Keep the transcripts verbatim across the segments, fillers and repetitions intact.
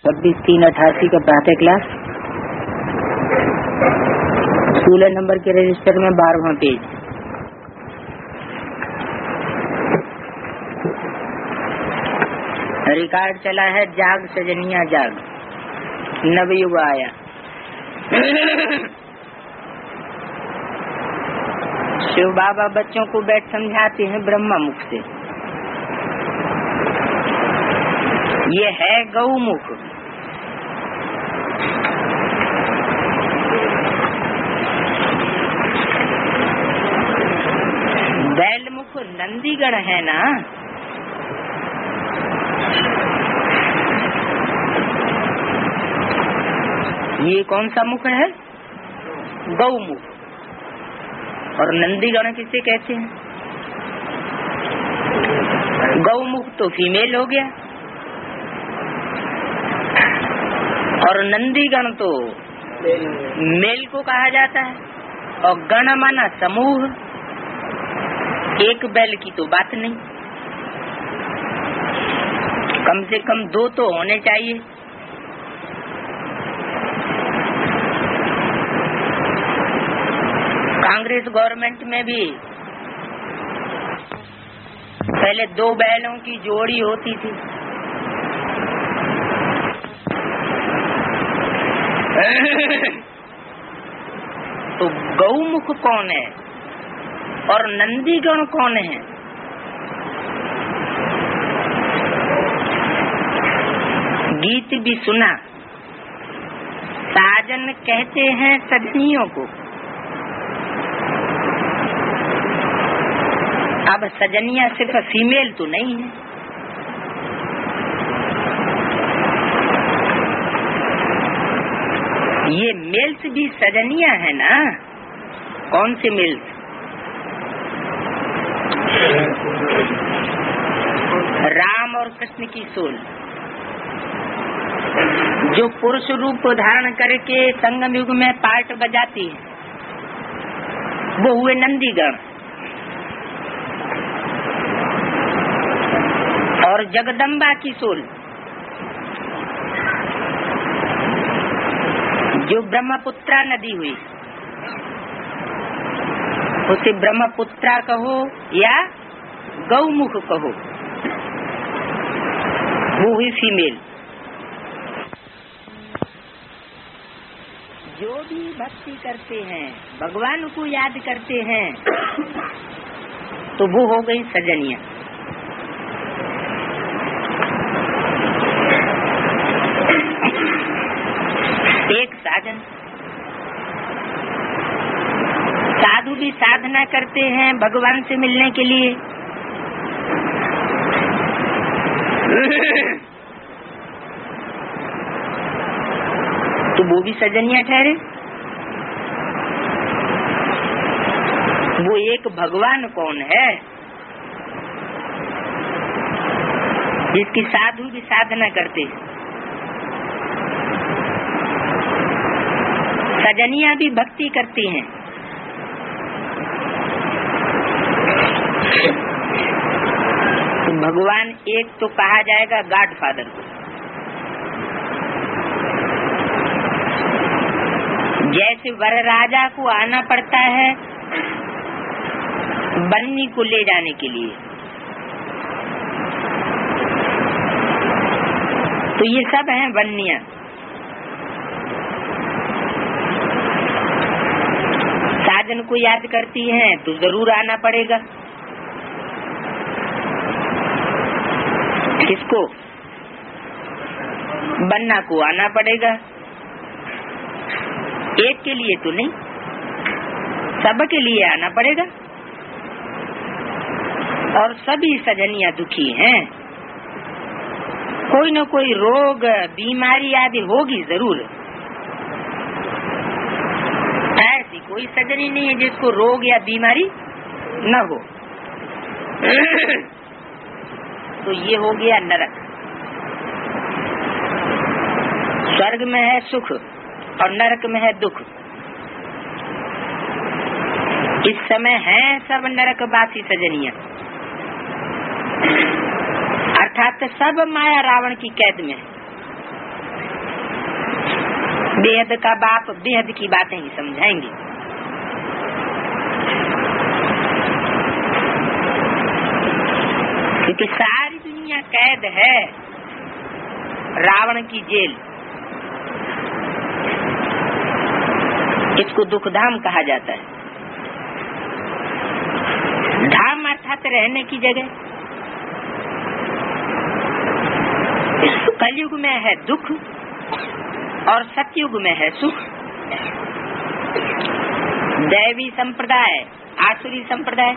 छब्बीस तीन अठासी का प्रातः क्लास, सोलह नंबर के रजिस्टर में बारहवां पेज। रिकॉर्ड चला है जाग सजनिया जाग, नवयुग आया। शिव बाबा बच्चों को बैठ समझाते हैं ब्रह्मा मुख से। ये है गौमुख, बैलमुख नंदीगण है ना। ये कौन सा मुख है? गौमुख। और नंदीगण किसे कहते हैं? गौमुख तो फीमेल हो गया और नंदीगण तो मेल को कहा जाता है। और गण माना समूह, एक बैल की तो बात नहीं, कम से कम दो तो होने चाहिए। कांग्रेस गवर्नमेंट में भी पहले दो बैलों की जोड़ी होती थी, तो गौमुख कौन है और नंदीगण कौन है? गीत भी सुना, साजन कहते हैं सजनियों को। अब सजनिया सिर्फ फीमेल तो नहीं है, ये मेल्स भी सजनिया है ना। कौन से मेल्स? राम और कृष्ण की सोल, जो पुरुष रूप धारण करके संगम युग में पार्ट बजाती है, वो हुए नंदीगण। और जगदम्बा की सोल, जो ब्रह्मपुत्रा नदी हुई, उसे ब्रह्मपुत्रा कहो या गौमुख कहो, वो हुई फीमेल। जो भी भक्ति करते हैं, भगवान को याद करते हैं, तो वो हो गई सजनिया। एक साधन, साधु भी साधना करते हैं भगवान से मिलने के लिए, तो वो भी सजनिया ठहरे। वो एक भगवान कौन है जिसकी साधु भी साधना करते हैं? सजनिया भी भक्ति करती हैं। तो भगवान एक तो कहा जाएगा गॉड फादर को। जैसे वरराजा को आना पड़ता है बन्नी को ले जाने के लिए, तो ये सब हैं बन्नियां। साजन को याद करती हैं तो जरूर आना पड़ेगा। किसको? बन्ना को आना पड़ेगा। एक के लिए तो नहीं, सबके लिए आना पड़ेगा। और सभी सजनियां दुखी हैं, कोई न कोई रोग बीमारी आदि होगी जरूर। ऐसी कोई सजनी नहीं है जिसको रोग या बीमारी न हो। तो ये हो गया नरक। स्वर्ग में है सुख और नरक में है दुख। इस समय है सब नरकवासी सजनियां, अर्थात सब माया रावण की कैद में। बेहद का बाप बेहद की बातें ही समझाएंगे। क्योंकि सारी दुनिया कैद है रावण की जेल। इसको दुखधाम कहा जाता है। धाम अर्थात रहने की जगह। कलयुग में है दुख और सतयुग में है सुख। दैवी संप्रदाय, आसुरी संप्रदाय।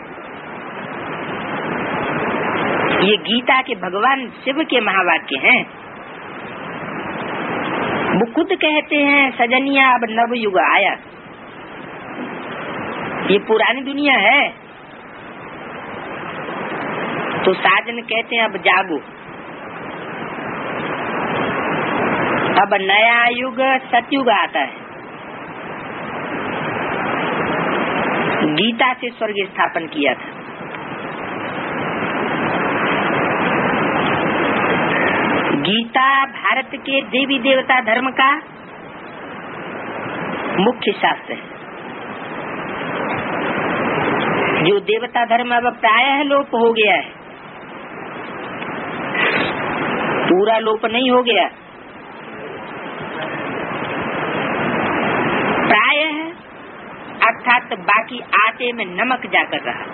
ये गीता के भगवान शिव के महावाक्य हैं। वो खुद कहते हैं सजनिया अब नव युग आया। ये पुरानी दुनिया है तो साजन कहते हैं अब जागो, अब नया युग सतयुग आता है। गीता से स्वर्ग स्थापन किया था। गीता भारत के देवी देवता धर्म का मुख्य शास्त्र है। जो देवता धर्म अब प्रायः लोप हो गया है, पूरा लोप नहीं हो गया, प्रायः अर्थात बाकी आटे में नमक जाकर रहा।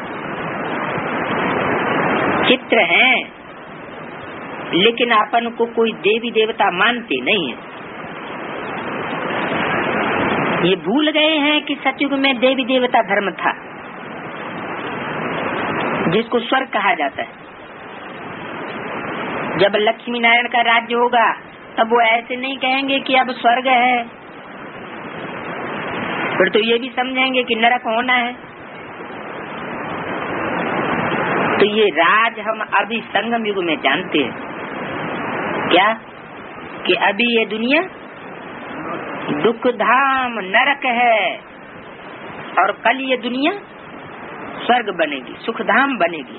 चित्र है लेकिन अपन को कोई देवी देवता मानते नहीं है। ये भूल गए हैं कि सतयुग में देवी देवता धर्म था जिसको स्वर्ग कहा जाता है। जब लक्ष्मी नारायण का राज्य होगा तब वो ऐसे नहीं कहेंगे कि अब स्वर्ग है, फिर तो ये भी समझेंगे कि नरक होना है। तो ये राज हम अभी संगम युग में जानते हैं क्या कि अभी ये दुनिया दुख धाम नरक है और कल ये दुनिया स्वर्ग बनेगी, सुख धाम बनेगी।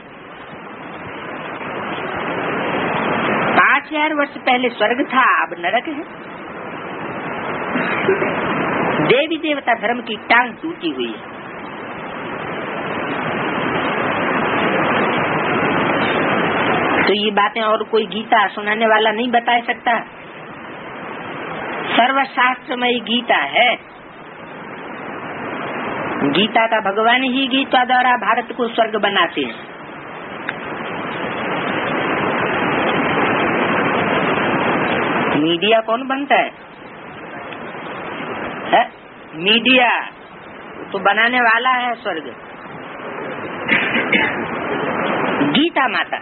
पांच हजार वर्ष पहले स्वर्ग था, अब नरक है। देवी देवता धर्म की टांग टूटी हुई है। तो ये बातें और कोई गीता सुनाने वाला नहीं बता सकता। सर्वशास्त्रमयी गीता है। गीता का भगवान ही गीता द्वारा भारत को स्वर्ग बनाते हैं। मीडिया कौन बनता है, है? मीडिया तो बनाने वाला है स्वर्ग। गीता माता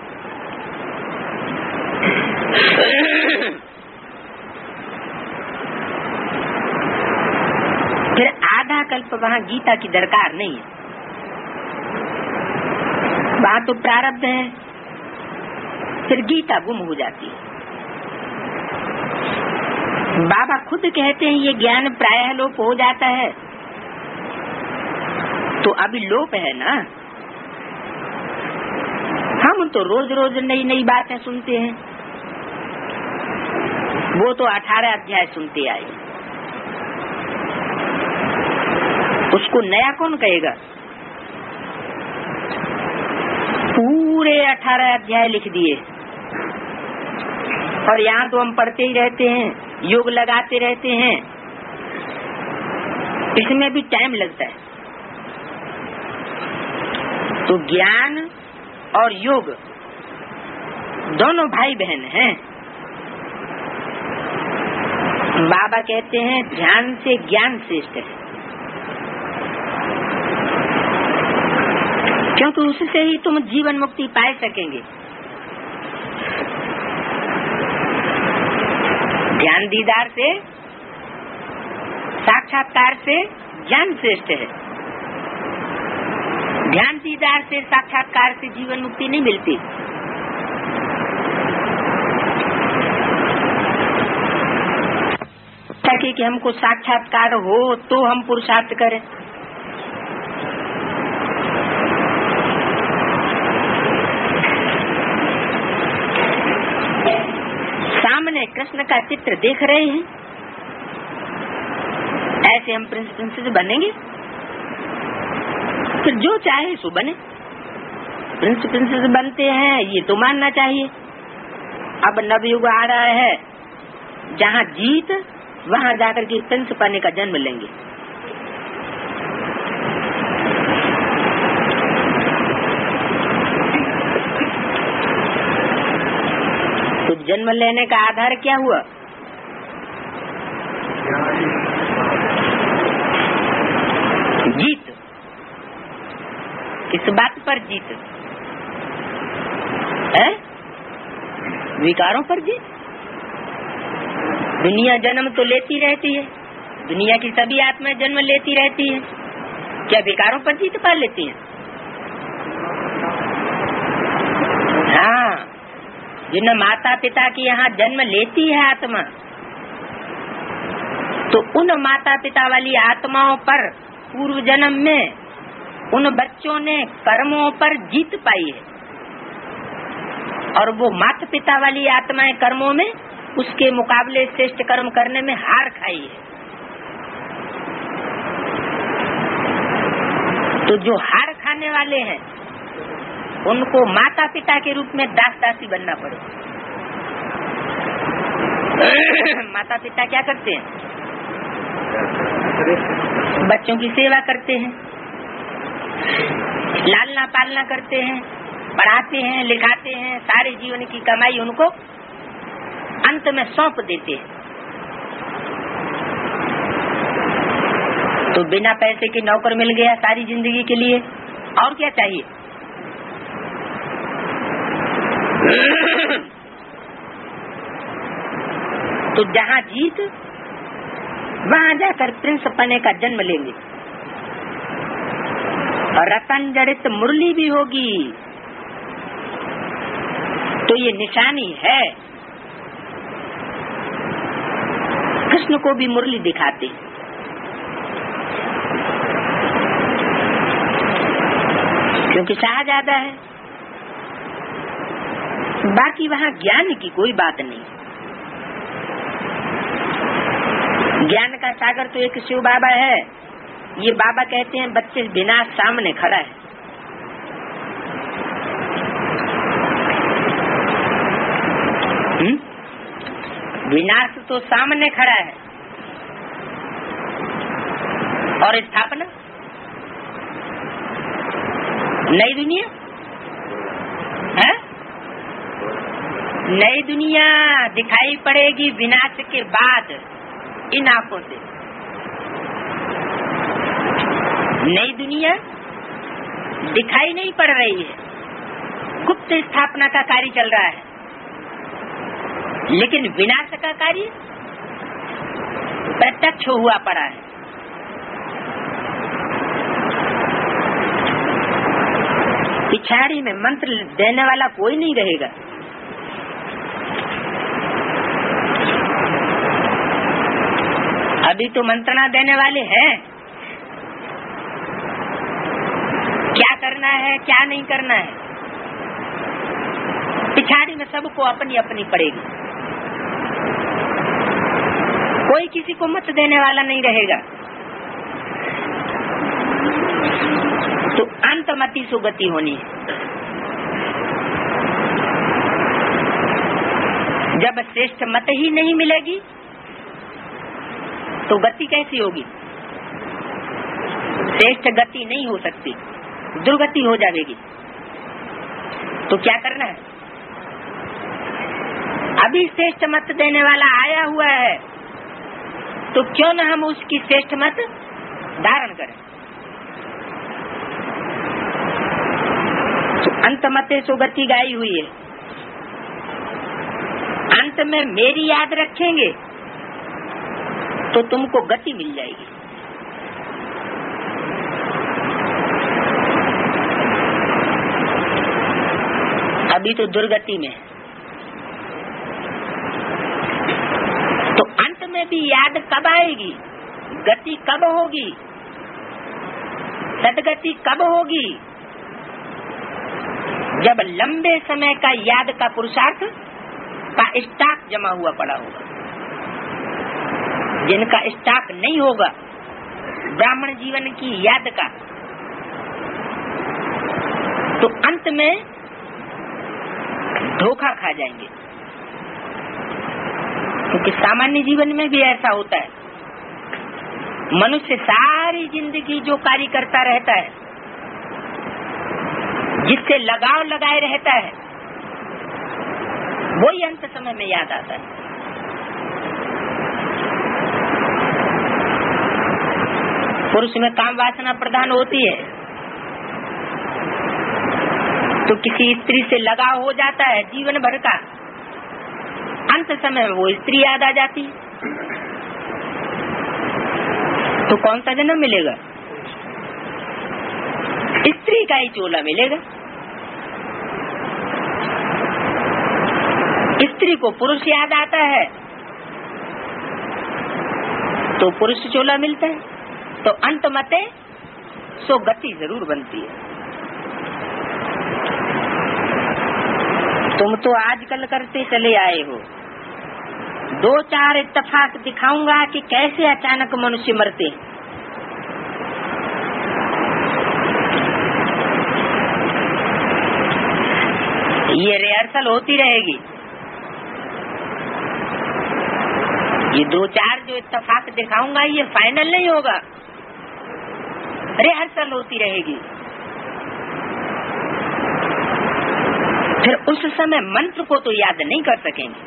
फिर आधा कल्प वहाँ गीता की दरकार नहीं है। वहाँ तो प्रारब्ध है, फिर गीता गुम हो जाती है। बाबा खुद कहते हैं ये ज्ञान प्रायः लोप हो जाता है। तो अभी लोप है ना। हम तो रोज रोज नई नई बातें सुनते हैं। वो तो अठारह अध्याय सुनते आए, उसको नया कौन कहेगा। पूरे अठारह अध्याय लिख दिए और यहाँ तो हम पढ़ते ही रहते हैं, योग लगाते रहते हैं। इसमें भी टाइम लगता है। तो ज्ञान और योग दोनों भाई बहन हैं। बाबा कहते हैं ध्यान से ज्ञान श्रेष्ठ है, क्योंकि उससे ही तुम जीवन मुक्ति पा सकेंगे। ध्यान दीदार से, साक्षात्कार से ज्ञान श्रेष्ठ है। ध्यान दीदार से, साक्षात्कार से जीवन मुक्ति नहीं मिलती। ताकि कि हमको साक्षात्कार हो तो हम पुरुषार्थ करें। सामने कृष्ण का चित्र देख रहे हैं, ऐसे हम प्रिंस प्रिंसेस बनेंगे? फिर जो चाहे सो बने, प्रिंस प्रिंसेस बनते हैं ये तो मानना चाहिए। अब नवयुग आ रहा है जहाँ जीत वहाँ जाकर के प्रिंस पाने का जन्म लेंगे। तो जन्म लेने का आधार क्या हुआ? जीत। किस बात पर जीत है? विकारों पर जीत। दुनिया जन्म तो लेती रहती है, दुनिया की सभी आत्माएं जन्म लेती रहती है, क्या विकारों पर जीत पा लेती हैं? हाँ, जिन माता पिता की यहाँ जन्म लेती है आत्मा, तो उन माता पिता वाली आत्माओं पर पूर्व जन्म में उन बच्चों ने कर्मों पर जीत पाई है, और वो माता पिता वाली आत्माएं कर्मों में उसके मुकाबले श्रेष्ठ कर्म करने में हार खाई है। तो जो हार खाने वाले हैं उनको माता पिता के रूप में दास दासी बनना पड़े। माता पिता क्या करते हैं? बच्चों की सेवा करते हैं, लालना पालना करते हैं, पढ़ाते हैं, लिखाते हैं, सारे जीवन की कमाई उनको अंत में सौंप देते हैं। तो बिना पैसे के नौकर मिल गया सारी जिंदगी के लिए, और क्या चाहिए? तो जहाँ जीत वहाँ जाकर प्रिंस पने का जन्म लेंगे, और रतन जड़ित मुरली भी होगी। तो ये निशानी है। कृष्ण को भी मुरली दिखाते, क्योंकि शाहजादा है। बाकी वहाँ ज्ञान की कोई बात नहीं। ज्ञान का सागर तो एक शिव बाबा है। ये बाबा कहते हैं बच्चे विनाश सामने खड़ा है। हुँ? विनाश तो सामने खड़ा है, और स्थापना नई दुनिया है। नई दुनिया दिखाई पड़ेगी विनाश के बाद इन आंखों से। नई दुनिया दिखाई नहीं पड़ रही है, गुप्त स्थापना का कार्य चल रहा है, लेकिन विनाश का कार्य प्रत्यक्ष हुआ पड़ा है। पिछाड़ी में मंत्र देने वाला कोई नहीं रहेगा। अभी तो मंत्रणा देने वाले हैं, क्या करना है क्या नहीं करना है। पिछाड़ी में सबको अपनी अपनी पड़ेगी, कोई किसी को मत देने वाला नहीं रहेगा। तो अंतमति सुगति होनी है। जब श्रेष्ठ मत ही नहीं मिलेगी तो गति कैसी होगी? श्रेष्ठ गति नहीं हो सकती, दुर्गति हो जाएगी। तो क्या करना है? अभी श्रेष्ठ मत देने वाला आया हुआ है, तो क्यों न हम उसकी श्रेष्ठ मत धारण करें। तो अंत मते सुगति गाई हुई है। अंत में मेरी याद रखेंगे तो तुमको गति मिल जाएगी। अभी तो दुर्गति में, तो अंत में भी याद कब आएगी? गति कब होगी? सदगति कब होगी? जब लंबे समय का याद का पुरुषार्थ का स्टॉक जमा हुआ पड़ा होगा। जिनका स्टॉक नहीं होगा ब्राह्मण जीवन की याद का, तो अंत में धोखा खा जाएंगे। क्योंकि सामान्य जीवन में भी ऐसा होता है, मनुष्य सारी जिंदगी जो कार्य करता रहता है, जिससे लगाव लगाए रहता है, वही अंत समय में याद आता है। पुरुष में काम वासना प्रधान होती है, तो किसी स्त्री से लगाव हो जाता है जीवन भर का, अंत समय में वो स्त्री याद आ जाती है, तो कौन सा जन्म मिलेगा? स्त्री का ही चोला मिलेगा। स्त्री को पुरुष याद आता है तो पुरुष चोला मिलता है, तो अंत मते सो गति जरूर बनती है। तुम तो आजकल करते चले आए हो, दो चार इत्तेफाक दिखाऊंगा कि कैसे अचानक मनुष्य मरते। ये रिहर्सल होती रहेगी, ये दो चार जो इत्तेफाक दिखाऊंगा ये फाइनल नहीं होगा, रिहर्सल होती रहेगी। फिर उस समय मंत्र को तो याद नहीं कर सकेंगे।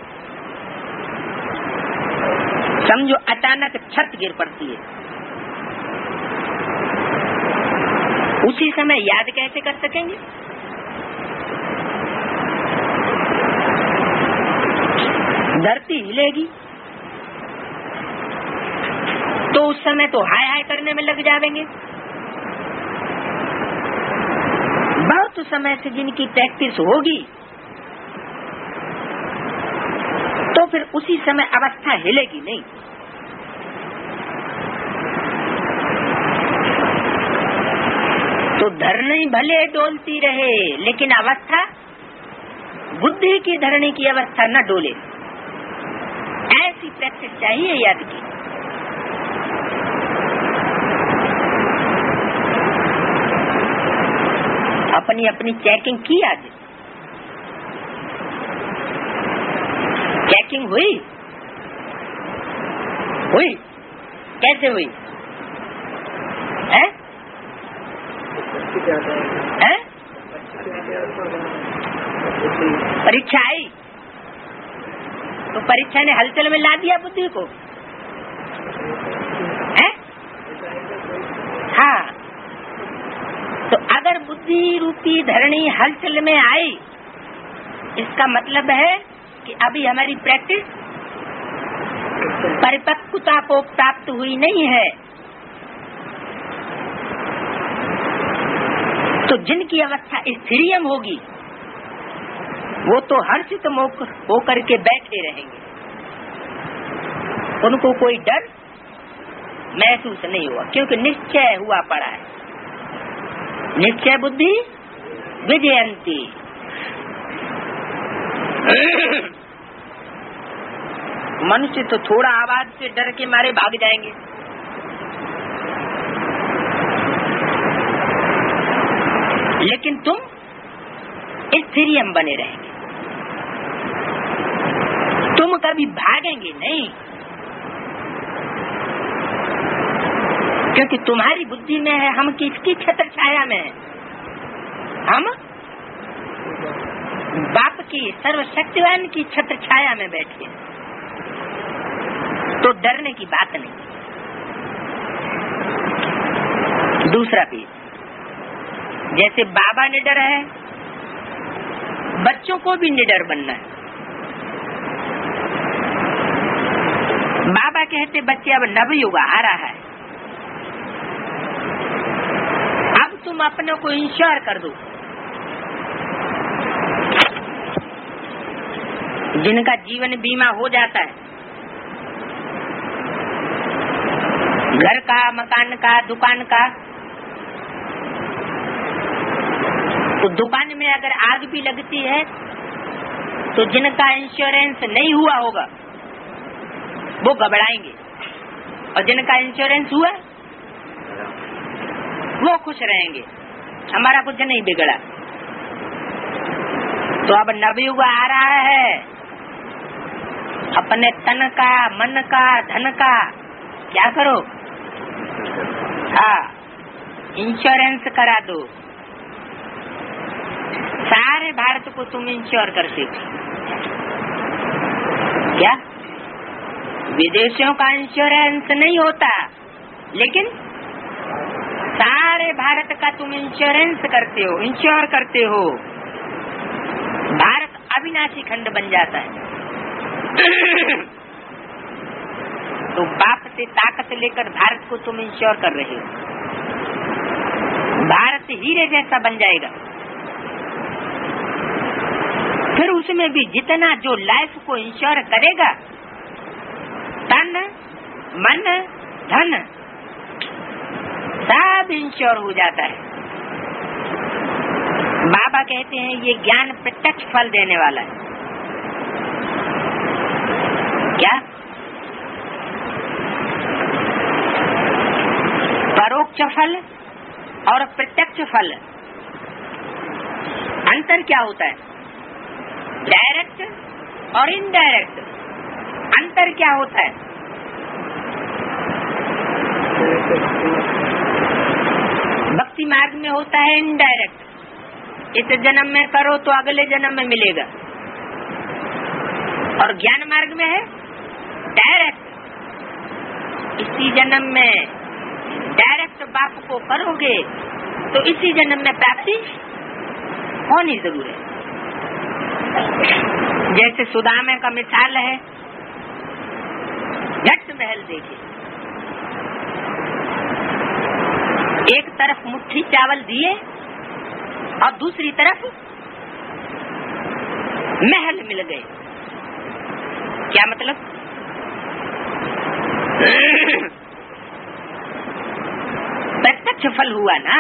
समझो अचानक छत गिर पड़ती है, उसी समय याद कैसे कर सकेंगे? धरती हिलेगी तो उस समय तो हाय हाय करने में लग जाएंगे। बहुत समय से जिनकी प्रैक्टिस होगी तो फिर उसी समय अवस्था हिलेगी नहीं। तो धरनी भले डोलती रहे, लेकिन अवस्था बुद्धि की धरनी की अवस्था न डोले, ऐसी प्रैक्टिस चाहिए याद की। अपनी अपनी चेकिंग की, आज चेकिंग हुई हुई कैसे हुई है? है? परीक्षा आई तो परीक्षा ने हलचल में ला दिया बुद्धि को, है? हाँ, तो अगर बुद्धि रूपी धरणी हलचल में आई, इसका मतलब है कि अभी हमारी प्रैक्टिस परिपक्वता को प्राप्त हुई नहीं है। तो जिनकी अवस्था स्थिरियम होगी वो तो हर्षित होकर के बैठे रहेंगे, उनको कोई डर महसूस नहीं हुआ, क्योंकि निश्चय हुआ पड़ा है। निश्चय बुद्धि विजयंती। मनुष्य तो थोड़ा आवाज से डर के मारे भाग जाएंगे, लेकिन तुम स्थिरियम बने रहेंगे, तुम कभी भागेंगे नहीं, क्योंकि तुम्हारी बुद्धि में है हम किसकी छत्र छाया में है, हम बाप की सर्वशक्तिवान की छत्र छाया में बैठे, तो डरने की बात नहीं। दूसरा पीस, जैसे बाबा निडर है, बच्चों को भी निडर बनना है। बाबा कहते बच्चे अब नवयुग आ रहा है, अब तुम अपने को इंश्योर कर दो। जिनका जीवन बीमा हो जाता है, घर का, मकान का, दुकान का, तो दुकान में अगर आग भी लगती है तो जिनका इंश्योरेंस नहीं हुआ होगा वो घबराएंगे, और जिनका इंश्योरेंस हुआ वो खुश रहेंगे, हमारा कुछ नहीं बिगड़ा। तो अब नवयुग आ रहा है, अपने तन का, मन का, धन का क्या करो, हाँ इंश्योरेंस करा दो। सारे भारत को तुम इंश्योर करते थे क्या? विदेशियों का इंश्योरेंस नहीं होता, लेकिन सारे भारत का तुम इंश्योरेंस करते हो, इंश्योर करते हो। भारत अविनाशी खंड बन जाता है। तो बाप से ताकत लेकर भारत को तुम इंश्योर कर रहे हो। भारत हीरे जैसा बन जाएगा। फिर उसमें भी जितना जो लाइफ को इंश्योर करेगा, तन मन धन सब इंश्योर हो जाता है। बाबा कहते हैं ये ज्ञान प्रत्यक्ष फल देने वाला है। क्या? परोक्ष फल और प्रत्यक्ष फल, अंतर क्या होता है? डायरेक्ट और इनडायरेक्ट, अंतर क्या होता है? भक्ति मार्ग में होता है इनडायरेक्ट, इस जन्म में करो तो अगले जन्म में मिलेगा। और ज्ञान मार्ग में है डायरेक्ट, इसी जन्म में डायरेक्ट बाप को करोगे तो इसी जन्म में प्राप्ति होनी जरूर है। जैसे सुदामा का मिसाल है, घट महल देखिए, एक तरफ मुट्ठी चावल दिए और दूसरी तरफ महल मिल गए। क्या मतलब? प्रत्यक्ष फल हुआ ना।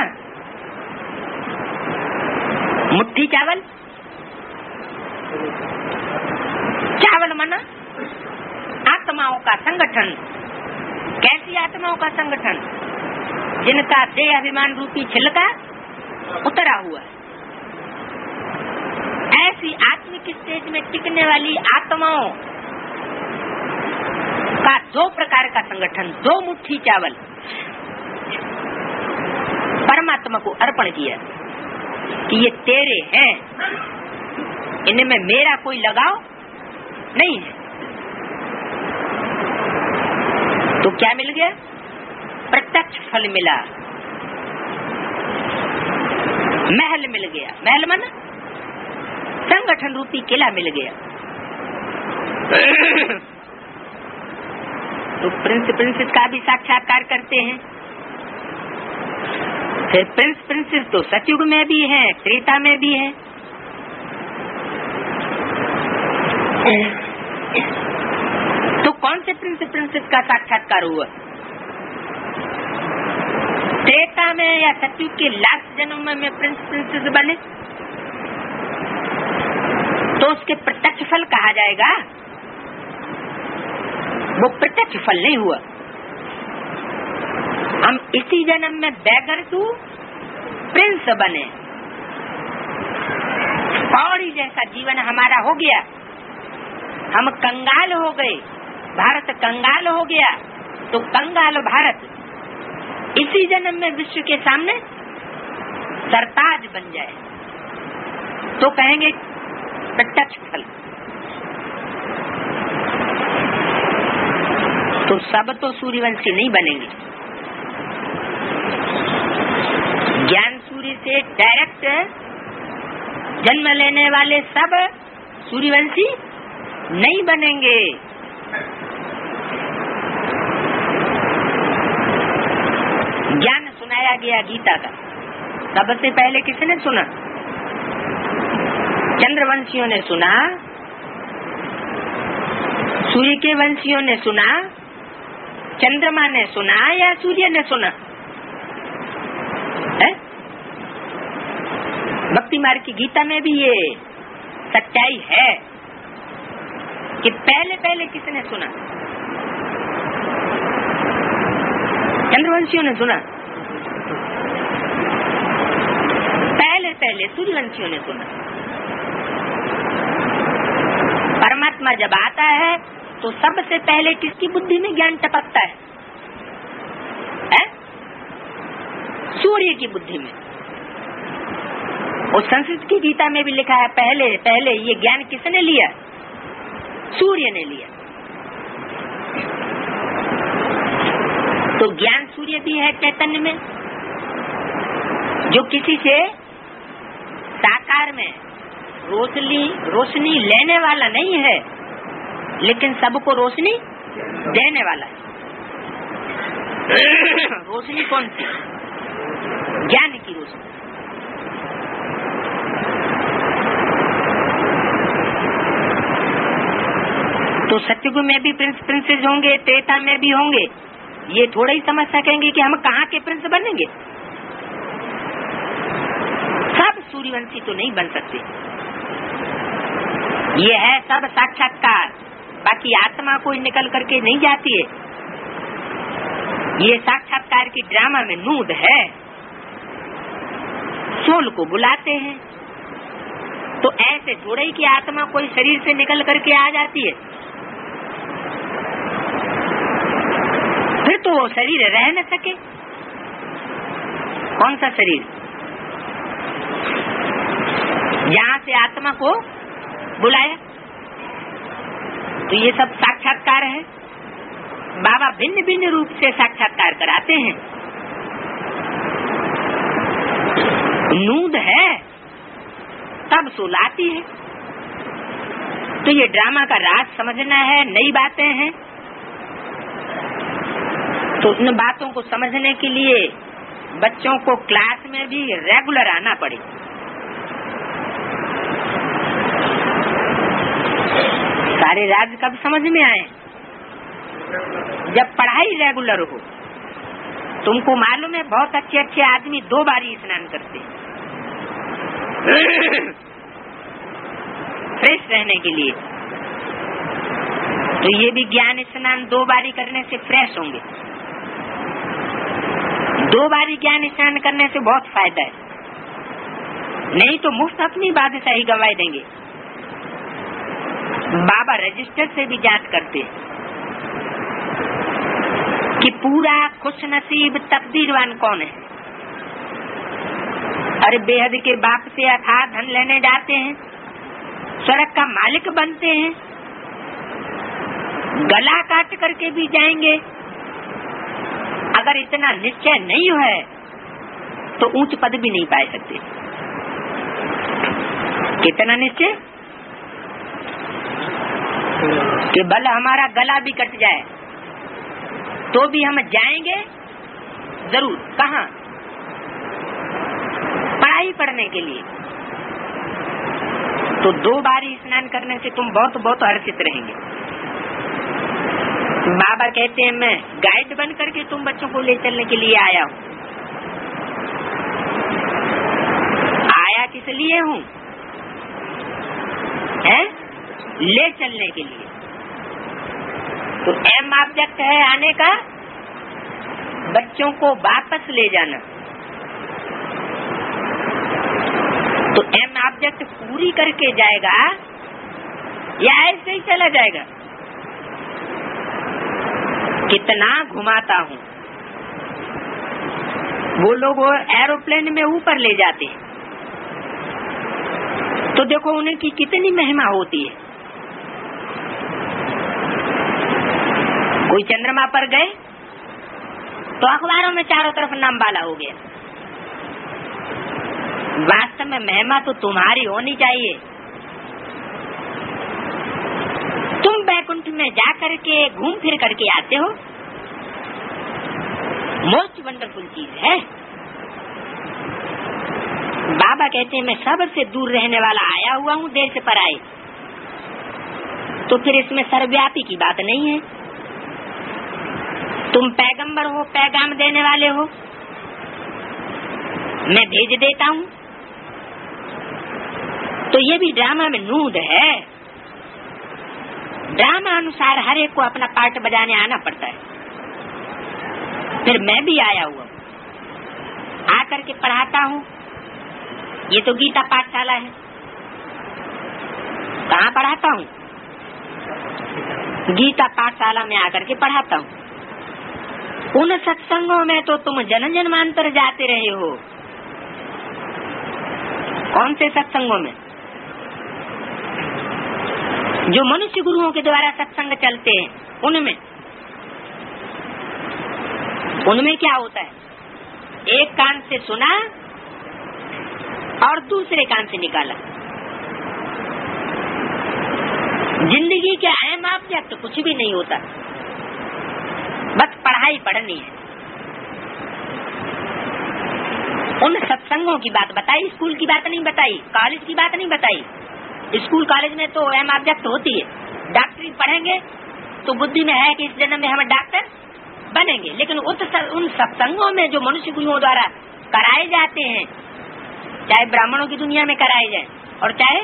मुट्ठी चावल, चावल माना आत्माओं का संगठन। कैसी आत्माओं का संगठन? जिनका देह अभिमान रूपी छिलका उतरा हुआ है। ऐसी आत्मिक स्टेज में टिकने वाली आत्माओं का दो प्रकार का संगठन, दो मुट्ठी चावल परमात्मा को अर्पण किया कि ये तेरे हैं, इनमें मेरा कोई लगाव नहीं है। तो क्या मिल गया? प्रत्यक्ष फल मिला, महल मिल गया। महल माना संगठन रूपी किला मिल गया। तो प्रिंस प्रिंसेस का भी साक्षात्कार करते हैं। फिर प्रिंस प्रिंसेस तो सतयुग में भी हैं, त्रेता में भी हैं। तो कौन से प्रिंस प्रिंसेस का साक्षात्कार हुआ? त्रेता में या सतयुग के लास्ट जन्म में प्रिंस प्रिंसेस बने तो उसके प्रत्यक्ष फल कहा जाएगा, वो प्रत्यक्ष फल नहीं हुआ। हम इसी जन्म में बैगर टू प्रिंस बने, पौड़ी जैसा जीवन हमारा हो गया। हम कंगाल हो गए, भारत कंगाल हो गया, तो कंगाल भारत इसी जन्म में विश्व के सामने सरताज बन जाए तो कहेंगे प्रत्यक्ष फल। तो सब तो सूर्यवंशी नहीं बनेंगे। ज्ञान सूर्य से डायरेक्ट जन्म लेने वाले सब सूर्यवंशी नहीं बनेंगे। ज्ञान सुनाया गया गीता का, सबसे पहले किसने सुना? चंद्रवंशियों ने सुना, सूर्य के वंशियों ने सुना, चंद्रमा ने सुना या सूर्य ने सुना? है? भक्ति मार्ग की गीता में भी ये सच्चाई है कि पहले पहले किसने सुना? चंद्रवंशियों ने सुना। पहले सूर्यवंशियों ने सुना। परमात्मा जब आता है तो सबसे पहले किसकी बुद्धि में ज्ञान टपकता है, है? सूर्य की बुद्धि में। और संस्कृत की गीता में भी लिखा है पहले पहले ये ज्ञान किसने लिया? सूर्य ने लिया। तो ज्ञान सूर्य भी है चैतन्य में, जो किसी से साकार में रोशनी रोशनी लेने वाला नहीं है, लेकिन सबको रोशनी देने वाला है। रोशनी कौन सी? ज्ञान की रोशनी। तो सतयुग में भी प्रिंस प्रिंसेस होंगे, त्रेता में भी होंगे। ये थोड़ा ही समझ सकेंगे कि हम कहाँ के प्रिंस बनेंगे। सब सूर्यवंशी तो नहीं बन सकते। ये है सब साक्षात्कार, बाकी आत्मा कोई निकल करके नहीं जाती है। ये साक्षात्कार की ड्रामा में नूद है। सोल को बुलाते हैं तो ऐसे थोड़ा ही कि आत्मा कोई शरीर से निकल करके आ जाती है। फिर तो वो शरीर रह न सके। कौन सा शरीर? जहाँ से आत्मा को बुलाया। तो ये सब साक्षात्कार है। बाबा भिन्न भिन्न रूप से साक्षात्कार कराते हैं। नूद है तब सुलाती है। तो ये ड्रामा का राज समझना है, नई बातें हैं। तो उन बातों को समझने के लिए बच्चों को क्लास में भी रेगुलर आना पड़े। सारे राज कब समझ में आए? जब पढ़ाई रेगुलर हो। तुमको मालूम है बहुत अच्छे अच्छे आदमी दो बार ही स्नान करते हैं फ्रेश रहने के लिए। तो ये भी ज्ञान स्नान दो बारी करने से फ्रेश होंगे। दो बारी ज्ञान स्नान करने से बहुत फायदा है, नहीं तो मुफ्त अपनी बादशाही गंवा देंगे। बाबा रजिस्टर से भी जांच करते कि पूरा खुश नसीब तकदीरवान कौन है। अरे बेहद के बाप से अथाह धन लेने जाते हैं, स्वर्ग का मालिक बनते हैं, गला काट करके भी जाएंगे। अगर इतना निश्चय नहीं है तो ऊंच पद भी नहीं पा सकते। कितना निश्चय कि भला हमारा गला भी कट जाए तो भी हम जाएंगे जरूर। कहाँ? पढ़ाई पढ़ने के लिए। तो दो बारी स्नान करने से तुम बहुत बहुत हर्षित रहेंगे। बाबा कहते हैं मैं गाइड बन करके तुम बच्चों को ले चलने के लिए आया हूँ। आया किस लिए हूँ? है ले चलने के लिए। तो एम ऑब्जेक्ट है आने का, बच्चों को वापस ले जाना। तो एम ऑब्जेक्ट पूरी करके जाएगा या ऐसे ही चला जाएगा? कितना घुमाता हूँ। वो लोग एरोप्लेन में ऊपर ले जाते हैं तो देखो उन्हें की कितनी महिमा होती है। कोई चंद्रमा पर गए तो अखबारों में चारों तरफ नाम वाला हो गया। वास्तव में महिमा तो तुम्हारी होनी चाहिए। तुम बैकुंठ में जाकर के घूम फिर करके आते हो, मोस्ट वंडरफुल चीज है। बाबा कहते हैं मैं सबसे दूर रहने वाला आया हुआ हूँ देश पर आए। तो फिर इसमें सर्वव्यापी की बात नहीं है। तुम पैगंबर हो, पैगाम देने वाले हो, मैं भेज देता हूँ। तो ये भी ड्रामा में नूद है। ड्रामा अनुसार हर एक को अपना पार्ट बजाने आना पड़ता है। फिर मैं भी आया हुआ आकर के पढ़ाता हूँ, ये तो गीता पाठशाला है। कहाँ पढ़ाता हूँ? गीता पाठशाला में आकर के पढ़ाता हूँ। उन सत्संगों में तो तुम जन्म जन्मांतर जाते रहे हो। कौन से सत्संगों में? जो मनुष्य गुरुओं के द्वारा सत्संग चलते हैं, उनमें उनमें क्या होता है? एक कान से सुना और दूसरे कान से निकाला। जिंदगी के अहम ऑब्जेक्ट तो कुछ भी नहीं होता, बस पढ़ाई पढ़नी है। उन सत्संगों की बात बताई, स्कूल की बात नहीं बताई, कॉलेज की बात नहीं बताई। स्कूल कॉलेज में तो अहम ऑब्जेक्ट होती है। डॉक्टरी पढ़ेंगे तो बुद्धि में है कि इस जन्म में हम डॉक्टर बनेंगे, लेकिन उन सत्संगों में जो मनुष्य गुरुओं द्वारा कराए जाते हैं, चाहे ब्राह्मणों की दुनिया में कराए जाए और चाहे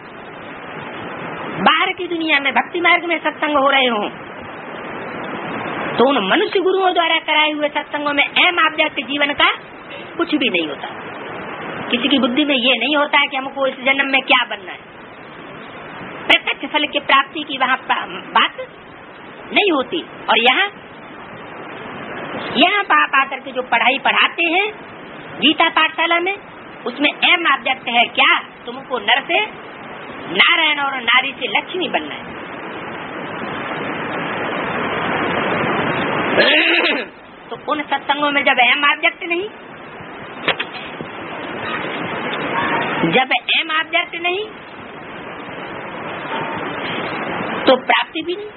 बाहर की दुनिया में भक्ति मार्ग में सत्संग हो रहे हों, तो उन मनुष्य गुरुओं द्वारा कराए हुए सत्संगों में अहम ऑब्जेक्ट जीवन का कुछ भी नहीं होता। किसी की बुद्धि में ये नहीं होता है कि हमको इस जन्म में क्या बनना है। प्रत्यक्ष फल की प्राप्ति की वहाँ बात नहीं होती। और यहाँ यहाँ पाप आकर के जो पढ़ाई पढ़ाते हैं गीता पाठशाला में, उसमें अहम ऑब्जेक्ट है क्या? तुमको नर से नारायण और नारी से लक्ष्मी बनना है। तो उन सत्संगों में जब अहम ऑब्जेक्ट नहीं, जब अहम ऑब्जेक्ट नहीं तो प्राप्ति भी नहीं।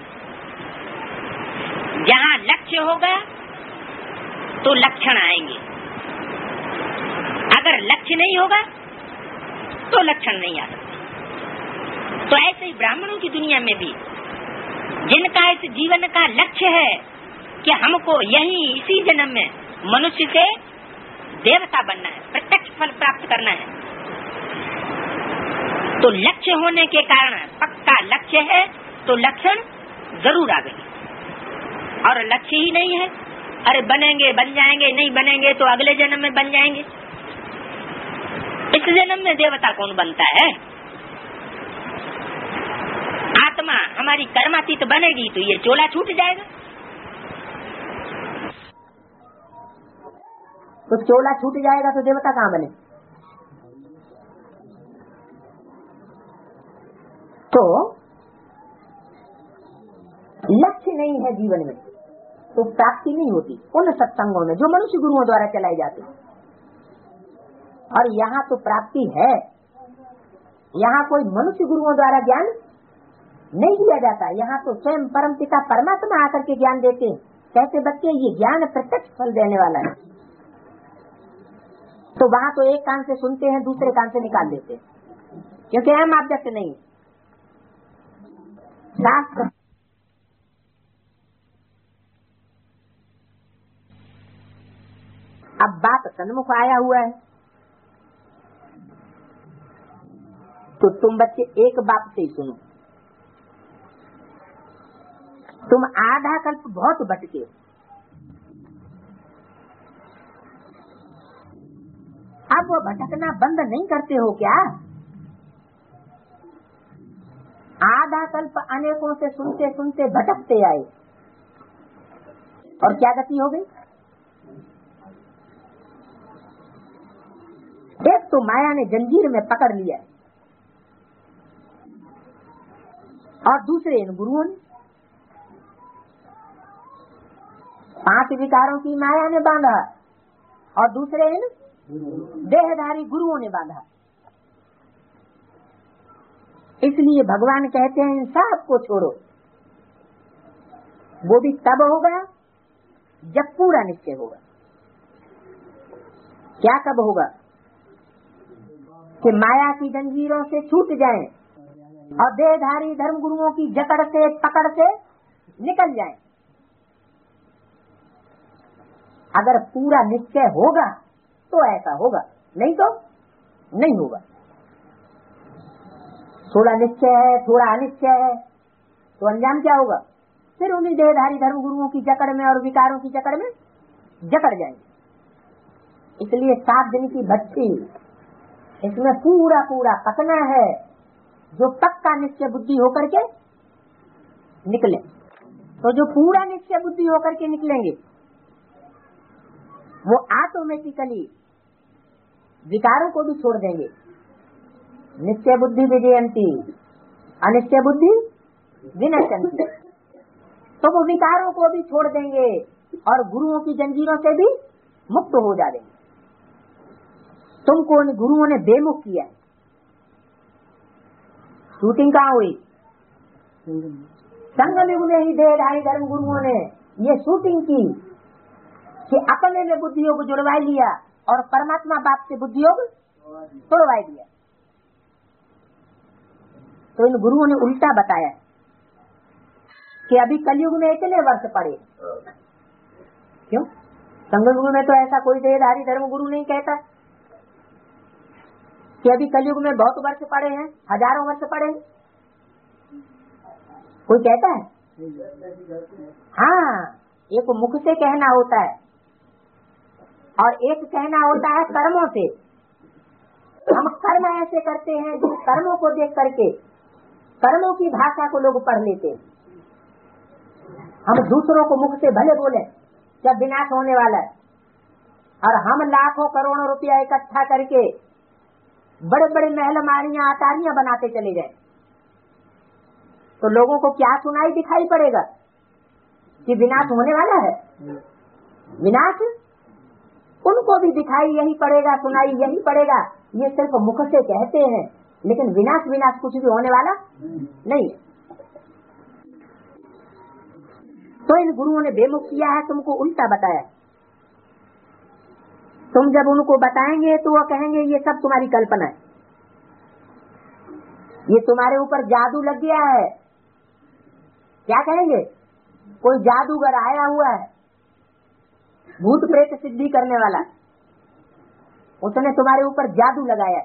जहाँ लक्ष्य होगा तो लक्षण आएंगे, अगर लक्ष्य नहीं होगा तो लक्षण नहीं आ सकते। तो ऐसे ही ब्राह्मणों की दुनिया में भी जिनका इस जीवन का लक्ष्य है कि हमको यही इसी जन्म में मनुष्य से देवता बनना है, प्रत्यक्ष फल प्राप्त करना है, तो लक्ष्य होने के कारण, पक्का लक्ष्य है तो लक्षण जरूर आ गए। और लक्ष्य ही नहीं है, अरे बनेंगे बन जाएंगे, नहीं बनेंगे तो अगले जन्म में बन जाएंगे। इस जन्म में देवता कौन बनता है? आत्मा हमारी कर्मातीत बनेगी तो ये चोला छूट जाएगा। तो चोला छूट जाएगा तो देवता कहाँ बने? तो लक्ष्य नहीं है जीवन में तो प्राप्ति नहीं होती उन सत्संगों में जो मनुष्य गुरुओं द्वारा चलाए जाते हैं। और यहाँ तो प्राप्ति है, यहाँ कोई मनुष्य गुरुओं द्वारा ज्ञान नहीं दिया जाता। यहाँ तो स्वयं परम पिता परमात्मा आकर के ज्ञान देते हैं। कहते बच्चे ये ज्ञान प्रत्यक्ष फल देने वाला है। तो वहाँ तो एक कान से सुनते हैं, दूसरे कान से निकाल देते हैं, क्योंकि अहम ऑब्जेक्ट नहीं। शास्त्र अब बात सन्मुख आया हुआ है तो तुम बच्चे एक बात से ही सुनो। तुम आधा कल्प बहुत भटके, अब वो भटकना बंद नहीं करते हो क्या? आधा कल्प अनेकों से सुनते सुनते भटकते आए और क्या गति हो गई? एक तो माया ने जंजीर में पकड़ लिया और दूसरे इन गुरुओं ने, पांच विकारों की माया ने बांधा और दूसरे इन देहधारी गुरुओं ने बांधा। इसलिए भगवान कहते हैं इन सब को छोड़ो। वो भी तब होगा जब पूरा निश्चय होगा। क्या कब होगा? कि माया की जंजीरों से छूट जाएं और देहधारी धर्म गुरुओं की जकड़ से पकड़ से निकल जाएं। अगर पूरा निश्चय होगा तो ऐसा होगा, नहीं तो नहीं होगा। थोड़ा निश्चय है, थोड़ा अनिश्चय है, तो अंजाम क्या होगा? फिर उन्हीं देहधारी धर्म गुरुओं की जकड़ में और विकारों की जकड़ में जकड़ जाएंगे। इसलिए सात दिन की भक्ति इसमें पूरा पूरा पकना है, जो पक्का निश्चय बुद्धि होकर के निकले। तो जो पूरा निश्चय बुद्धि होकर के निकलेंगे वो ऑटोमेटिकली विकारों को भी छोड़ देंगे। निश्चय बुद्धि विजयंती, अनिश्चय बुद्धि विनश्यंती। तो वो विकारों को भी छोड़ देंगे और गुरुओं की जंजीरों से भी मुक्त हो जाएंगे। तुमको उन गुरुओं ने बेमुख किया। शूटिंग कहाँ हुई? संगम युग में ही देहधारी धर्म गुरुओं ने ये शूटिंग की कि अपने में बुद्धि योग जुड़वा लिया और परमात्मा बाप से बुद्धि योग तोड़वा दिया। तो इन गुरुओं ने उल्टा बताया कि अभी कलयुग में इतने वर्ष पड़े। क्यों? संगम युग में तो ऐसा कोई देहधारी धर्म गुरु नहीं कहता कि अभी कलयुग में बहुत वर्ष पड़े हैं, हजारों वर्ष पड़े हैं। कोई कहता है? हाँ, एक मुख से कहना होता है और एक कहना होता है कर्मों से। हम कर्म ऐसे करते हैं जिन कर्मों को देख करके कर्मों की भाषा को लोग पढ़ लेते हैं। हम दूसरों को मुख से भले बोले जब विनाश होने वाला है, और हम लाखों करोड़ों रुपया इकट्ठा करके बड़े बड़े महल मारियां अटारियां बनाते चले जाए तो लोगों को क्या सुनाई दिखाई पड़ेगा कि विनाश होने वाला है। विनाश उनको भी दिखाई यही पड़ेगा, सुनाई यही पड़ेगा। ये सिर्फ मुख से कहते हैं, लेकिन विनाश विनाश कुछ भी होने वाला नहीं है। तो इन गुरुओं ने बेमुख किया है, तुमको उल्टा बताया। तुम जब उनको बताएंगे तो वो कहेंगे ये सब तुम्हारी कल्पना है, ये तुम्हारे ऊपर जादू लग गया है। क्या कहेंगे? कोई जादूगर आया हुआ है, भूत प्रेत सिद्धि करने वाला, उसने तुम्हारे ऊपर जादू लगाया।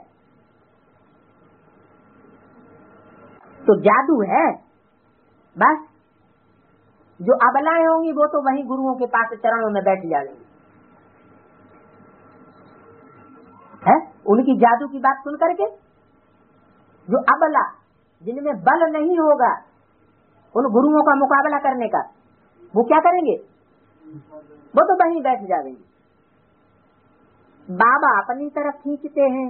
तो जादू है बस। जो अबलाएं होंगी वो तो वहीं गुरुओं के पास चरणों में बैठ जाएंगी, है उनकी जादू की बात सुन करके। जो अबला, जिनमें बल नहीं होगा उन गुरुओं का मुकाबला करने का, वो क्या करेंगे? वो तो वहीं बैठ जाएंगे। बाबा अपनी तरफ खींचते हैं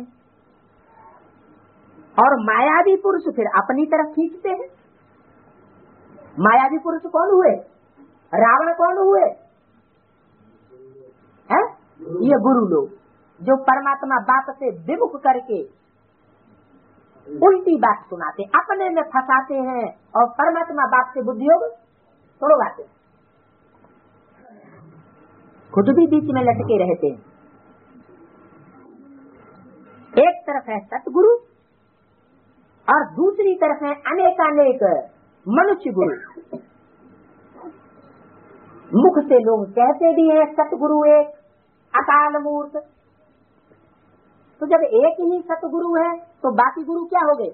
और मायावी पुरुष फिर अपनी तरफ खींचते हैं। मायावी पुरुष कौन हुए? रावण कौन हुए? है ये गुरु लोग, जो परमात्मा बाप से विमुख करके उल्टी बात सुनाते, अपने में फंसाते हैं और परमात्मा बाप से बुद्धि योग तोड़वाते, खुद भी बीच में लटके रहते हैं। एक तरफ है सतगुरु और दूसरी तरफ है अनेकानेक मनुष्य गुरु। मुख से लोग कहते भी हैं सतगुरु एक अकाल मूर्त। तो जब एक ही सतगुरु है तो बाकी गुरु क्या हो गए?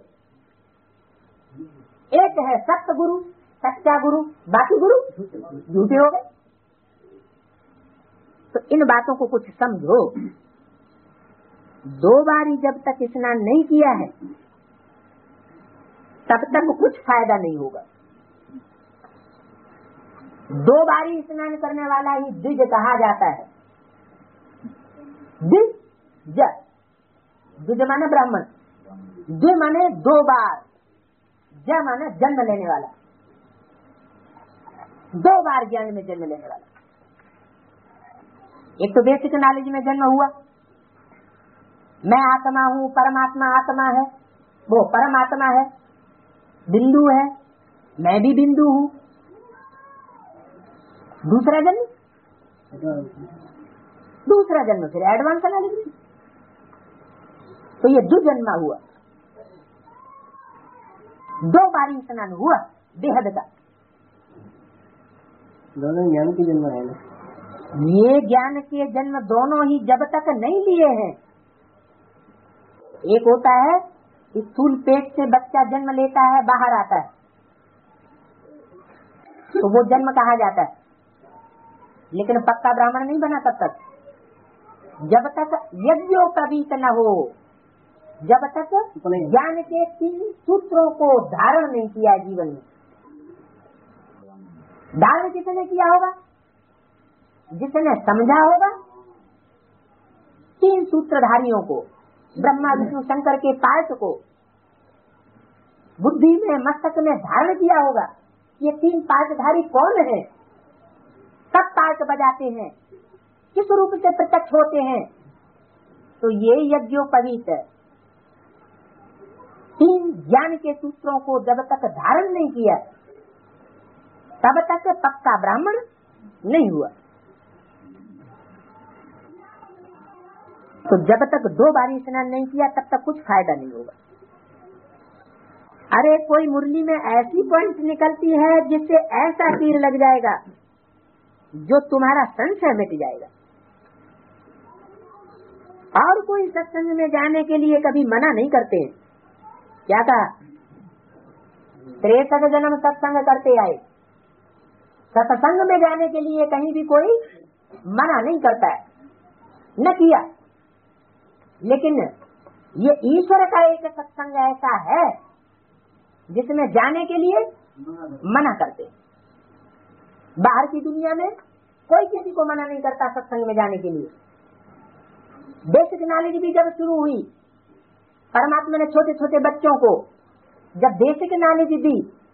एक है सतगुरु, सच्चा गुरु, बाकी गुरु झूठे हो गए। तो इन बातों को कुछ समझो। दो बारी जब तक स्नान नहीं किया है तब तक कुछ फायदा नहीं होगा। दो बारी स्नान करने वाला ही द्विज कहा जाता है। द्विज, द्विज माने ब्राह्मण, द्वि माने दो बार, ज माने जन्म लेने वाला, दो बार ज्ञान में जन्म लेने वाला। एक तो बेसिक नॉलेज में जन्म हुआ, मैं आत्मा हूँ, परमात्मा आत्मा है, वो परमात्मा है, बिंदु है, मैं भी बिंदु हूँ। दूसरा जन्म, दूसरा जन्म फिर एडवांस नॉलेज। तो ये दो जन्म हुआ, दो बारी स्नान हुआ बेहद का। दोनों ज्ञान के जन्म है ना? ये ज्ञान के जन्म दोनों ही जब तक नहीं लिए हैं। एक होता है स्थूल पेट से बच्चा जन्म लेता है, बाहर आता है, तो वो जन्म कहा जाता है। लेकिन पक्का ब्राह्मण नहीं बना तब तक, जब तक यज्ञोपवीत न हो, जब तक ज्ञान के तीन सूत्रों को धारण नहीं किया जीवन में। धारण किसने किया होगा? जिसने समझा होगा तीन सूत्रधारियों को, ब्रह्मा विष्णु शंकर के पार्ट को बुद्धि में मस्तक में धारण किया होगा। ये तीन पार्टधारी कौन है, कब पार्ट बजाते हैं, किस रूप से प्रत्यक्ष होते हैं। तो ये यज्ञोपवीत तीन ज्ञान के सूत्रों को जब तक धारण नहीं किया तब तक पक्का ब्राह्मण नहीं हुआ। तो जब तक दो बारी स्नान नहीं किया तब तक कुछ फायदा नहीं होगा। अरे कोई मुरली में ऐसी पॉइंट निकलती है जिससे ऐसा तीर लग जाएगा जो तुम्हारा संशय मिट जाएगा। और कोई सत्संग में जाने के लिए कभी मना नहीं करते। क्या कहा? तिरसठ जन्म सत्संग करते आए, सत्संग में जाने के लिए कहीं भी कोई मना नहीं करता है, न किया। लेकिन ये ईश्वर का एक सत्संग ऐसा है जिसमें जाने के लिए मना करते। बाहर की दुनिया में कोई किसी को मना नहीं करता सत्संग में जाने के लिए। बेसिक नॉलेज भी जब शुरू हुई, परमात्मा ने छोटे छोटे बच्चों को जब बेसिक नॉलेज दी,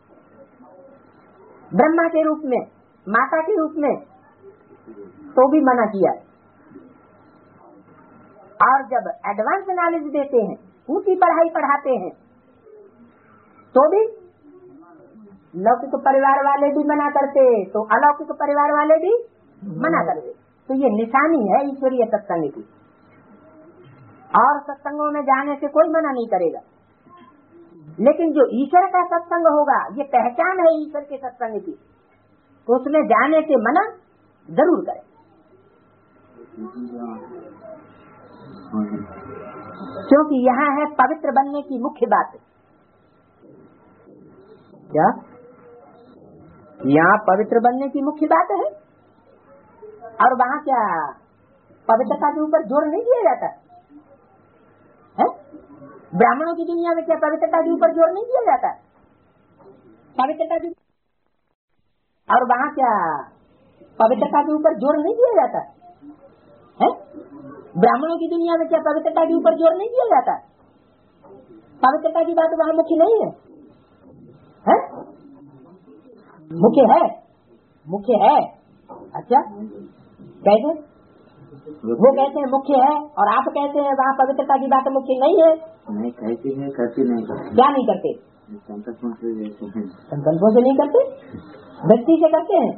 ब्रह्मा के रूप में, माता के रूप में, तो भी मना किया। और जब एडवांस नॉलेज देते हैं, ऊंची पढ़ाई पढ़ाते हैं, तो भी लौकिक परिवार वाले भी मना करते, तो अलौकिक परिवार वाले भी मना करते। तो ये निशानी है ईश्वरीय सत्संग की। और सत्संगों में जाने से कोई मना नहीं करेगा, लेकिन जो ईश्वर का सत्संग होगा, ये पहचान है ईश्वर के सत्संग की, तो उसमें जाने से मना जरूर करे। क्योंकि यहाँ है पवित्र बनने की मुख्य बात। क्या यहाँ पवित्र बनने की मुख्य बात है? और वहाँ क्या पवित्रता के ऊपर जोर नहीं दिया जाता है? ब्राह्मणों की दुनिया में क्या पवित्रता के ऊपर जोर नहीं दिया जाता? पवित्रता की, और वहाँ क्या पवित्रता के ऊपर जोर नहीं दिया जाता है? ब्राह्मणों की दुनिया में क्या पवित्रता के ऊपर जोर नहीं दिया जाता? पवित्रता की बात वहाँ मुख्य नहीं है, है? मुख्य है, मुख्य है। अच्छा, कैसे? वो कहते हैं मुख्य है और आप कहते हैं वहाँ पवित्रता की बात मुख्य नहीं है। नहीं कहती है, करती नहीं करती। क्या नहीं करते? संकल्पों से संकल्पों से नहीं करते, दृष्टि से करते हैं।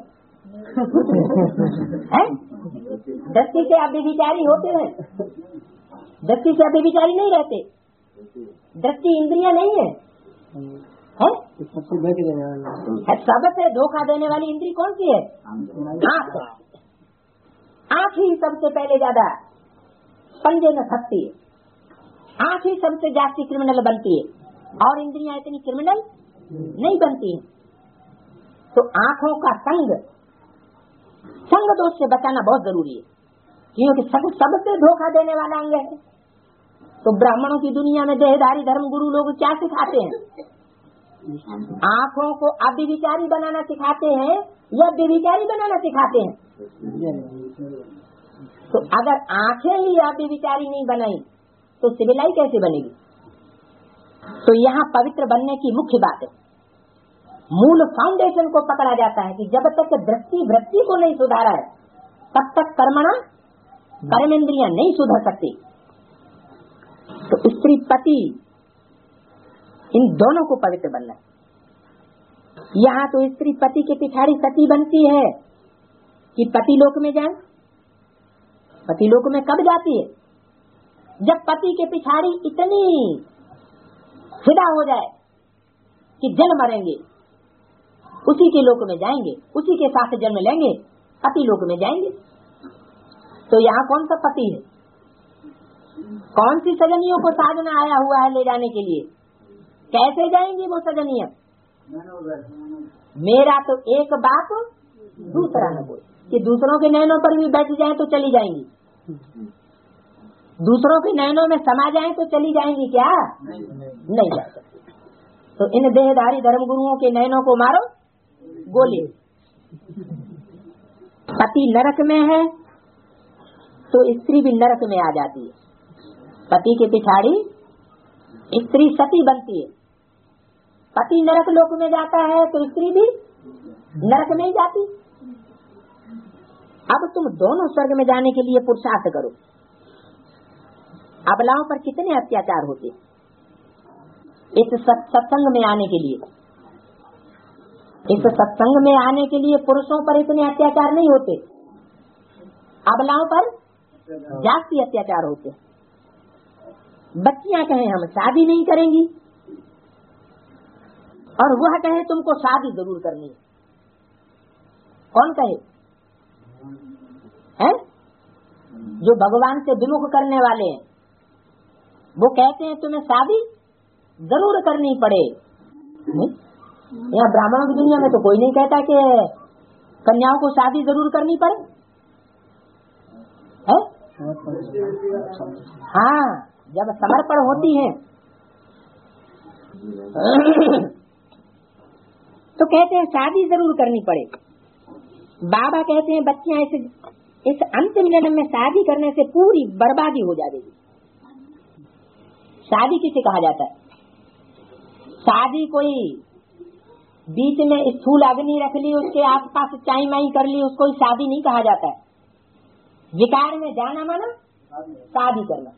हैं? दृष्टि से आप बेविचारी होते हैं, दृष्टि से आप बेविचारी नहीं रहते। दृष्टि इंद्रिया नहीं है, है? सबसे धोखा देने वाली इंद्री कौन सी है? आँख। आँख ही सबसे पहले ज्यादा पंजे न थकती है, आँख ही सबसे जास्ती क्रिमिनल बनती है, और इंद्रियां इतनी क्रिमिनल नहीं बनती हैं। तो आँखों का संग संग दोष से बचाना बहुत जरूरी है, क्योंकि सब सबसे धोखा देने वाला अंग है। तो ब्राह्मणों की दुनिया में देहधारी धर्म गुरु लोग क्या सिखाते हैं? आँखों को अव्यभिचारी बनाना सिखाते हैं या व्यभिचारी बनाना सिखाते हैं? तो अगर आंखें ही अव्यभिचारी नहीं बनाई तो सिविलाई कैसे बनेगी? तो यहाँ पवित्र बनने की मुख्य बात है, मूल फाउंडेशन को पकड़ा जाता है कि जब तक दृष्टि वृत्ति को नहीं सुधारा है तब तक कर्मणा कर्मेंद्रियां नहीं सुधर सकती। तो स्त्री पति इन दोनों को पवित्र बनना है। यहाँ तो स्त्री पति के पिछाड़ी सती बनती है कि पति लोक में जाए। पति लोक में कब जाती है? जब पति के पिछाड़ी इतनी फिदा हो जाए कि जन्म मरेंगे, उसी के लोक में जाएंगे, उसी के साथ जन्म लेंगे, पति लोक में जाएंगे। तो यहाँ कौन सा पति है? कौन सी सजनियों को साधना आया हुआ है ले जाने के लिए? कैसे जाएंगे वो सजनिया? मेरा तो एक बाप दूसरा न कोई, कि दूसरों के नैनों पर भी बैठ जाए तो चली जाएंगी। दूसरों के नयनों में समा जाएं तो चली जाएंगी क्या? नहीं जा सकती। तो इन देहधारी धर्मगुरुओं के नयनों को मारो गोली। पति नरक में है तो स्त्री भी नरक में आ जाती है। पति के पिछाड़ी स्त्री सती बनती है। पति नरक लोक में जाता है तो स्त्री भी नरक में ही जाती। अब तुम दोनों स्वर्ग में जाने के लिए पुरुषार्थ करो। अबलाओं पर कितने अत्याचार होते इस सत्संग में आने के लिए। इस सत्संग में आने के लिए पुरुषों पर इतने अत्याचार नहीं होते, अबलाओं पर जास्ती अत्याचार होते। बच्चियां कहें हम शादी नहीं करेंगी और वह कहे तुमको शादी जरूर करनी है। कौन कहे? हैं? जो भगवान से विमुख करने वाले हैं वो कहते हैं तुम्हें शादी जरूर करनी पड़े। यहाँ ब्राह्मणों की दुनिया में तो कोई नहीं कहता कि कन्याओं को शादी जरूर करनी पड़े है? हाँ, जब समर्पण होती है तो कहते हैं शादी जरूर करनी पड़े। बाबा कहते हैं बच्चियां इस इस अंतिम जन्म में शादी करने से पूरी बर्बादी हो जाएगी। शादी किसे कहा जाता है? शादी कोई बीच में स्थूल अग्नि रख ली, उसके आसपास चाई माई कर ली, उसको शादी नहीं कहा जाता है। विकार में जाना माना शादी करना।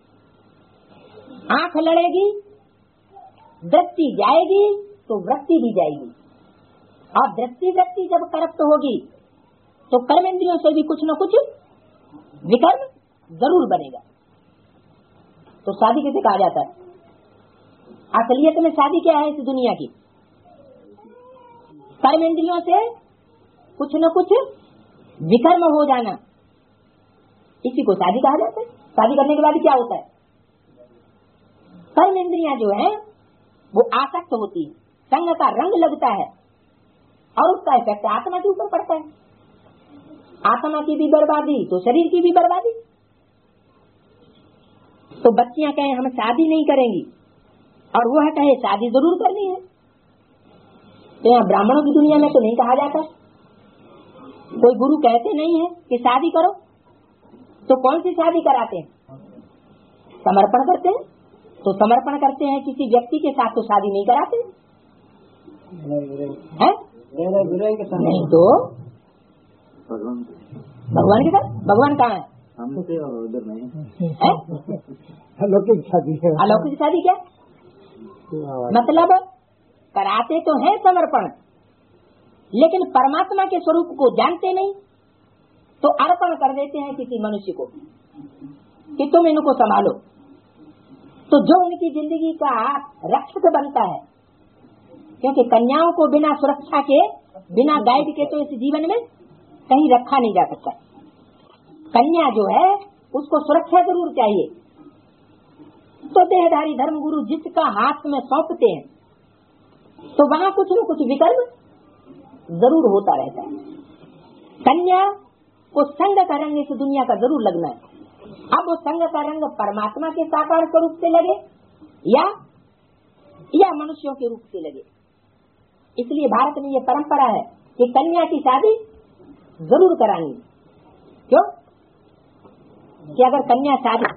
आंख लड़ेगी, दृष्टि जाएगी तो वृत्ति भी जाएगी, और दृष्टि वृत्ति जब करप्ट होगी तो कर्मेंद्रियों से भी कुछ न कुछ विकर्म जरूर बनेगा। तो शादी किसे कहा जाता है? असलियत में शादी क्या है इस दुनिया की? कर्मेंद्रियों से कुछ न कुछ विकर्म हो जाना, इसी को शादी कहा जाता है। शादी करने के बाद क्या होता है? कर्मेंद्रियां जो है वो आसक्त होती है, संग का रंग लगता है और उसका इफेक्ट आत्मा के ऊपर पड़ता है। आत्मा की भी बर्बादी तो शरीर की भी बर्बादी। तो बच्चियां कहें हम शादी नहीं करेंगी और वह कहे शादी जरूर करनी है, तो यहाँ ब्राह्मणों की दुनिया में तो नहीं कहा जाता। कोई गुरु कहते नहीं है कि शादी करो, तो कौन सी शादी कराते हैं? समर्पण करते हैं। तो समर्पण करते हैं किसी व्यक्ति के साथ तो शादी नहीं कराते हैं? नहीं तो भगवान के साथ। भगवान कहाँ है? हमसे और उधर नहीं है? अलौकिक शादी है। अलौकिक शादी क्या मतलब? कराते तो है समर्पण, लेकिन परमात्मा के स्वरूप को जानते नहीं, तो अर्पण कर देते हैं किसी मनुष्य को कि तुम इनको संभालो। तो जो उनकी जिंदगी का रक्षक बनता है, क्योंकि कन्याओं को बिना सुरक्षा के, बिना गाइड के तो इस जीवन में कहीं रखा नहीं जा सकता। कन्या जो है उसको सुरक्षा जरूर चाहिए। तो देहधारी धर्मगुरु जिसका हाथ में सौंपते हैं तो वहाँ कुछ न कुछ विकल्प जरूर होता रहता है। कन्या को संग का रंग इस दुनिया का जरूर लगना है। अब वो संग का रंग परमात्मा के साकार स्वरूप से लगे या या मनुष्यों के रूप से लगे। इसलिए भारत में ये परंपरा है कि कन्या की शादी जरूर करानी। क्यों? कि अगर कन्या शादी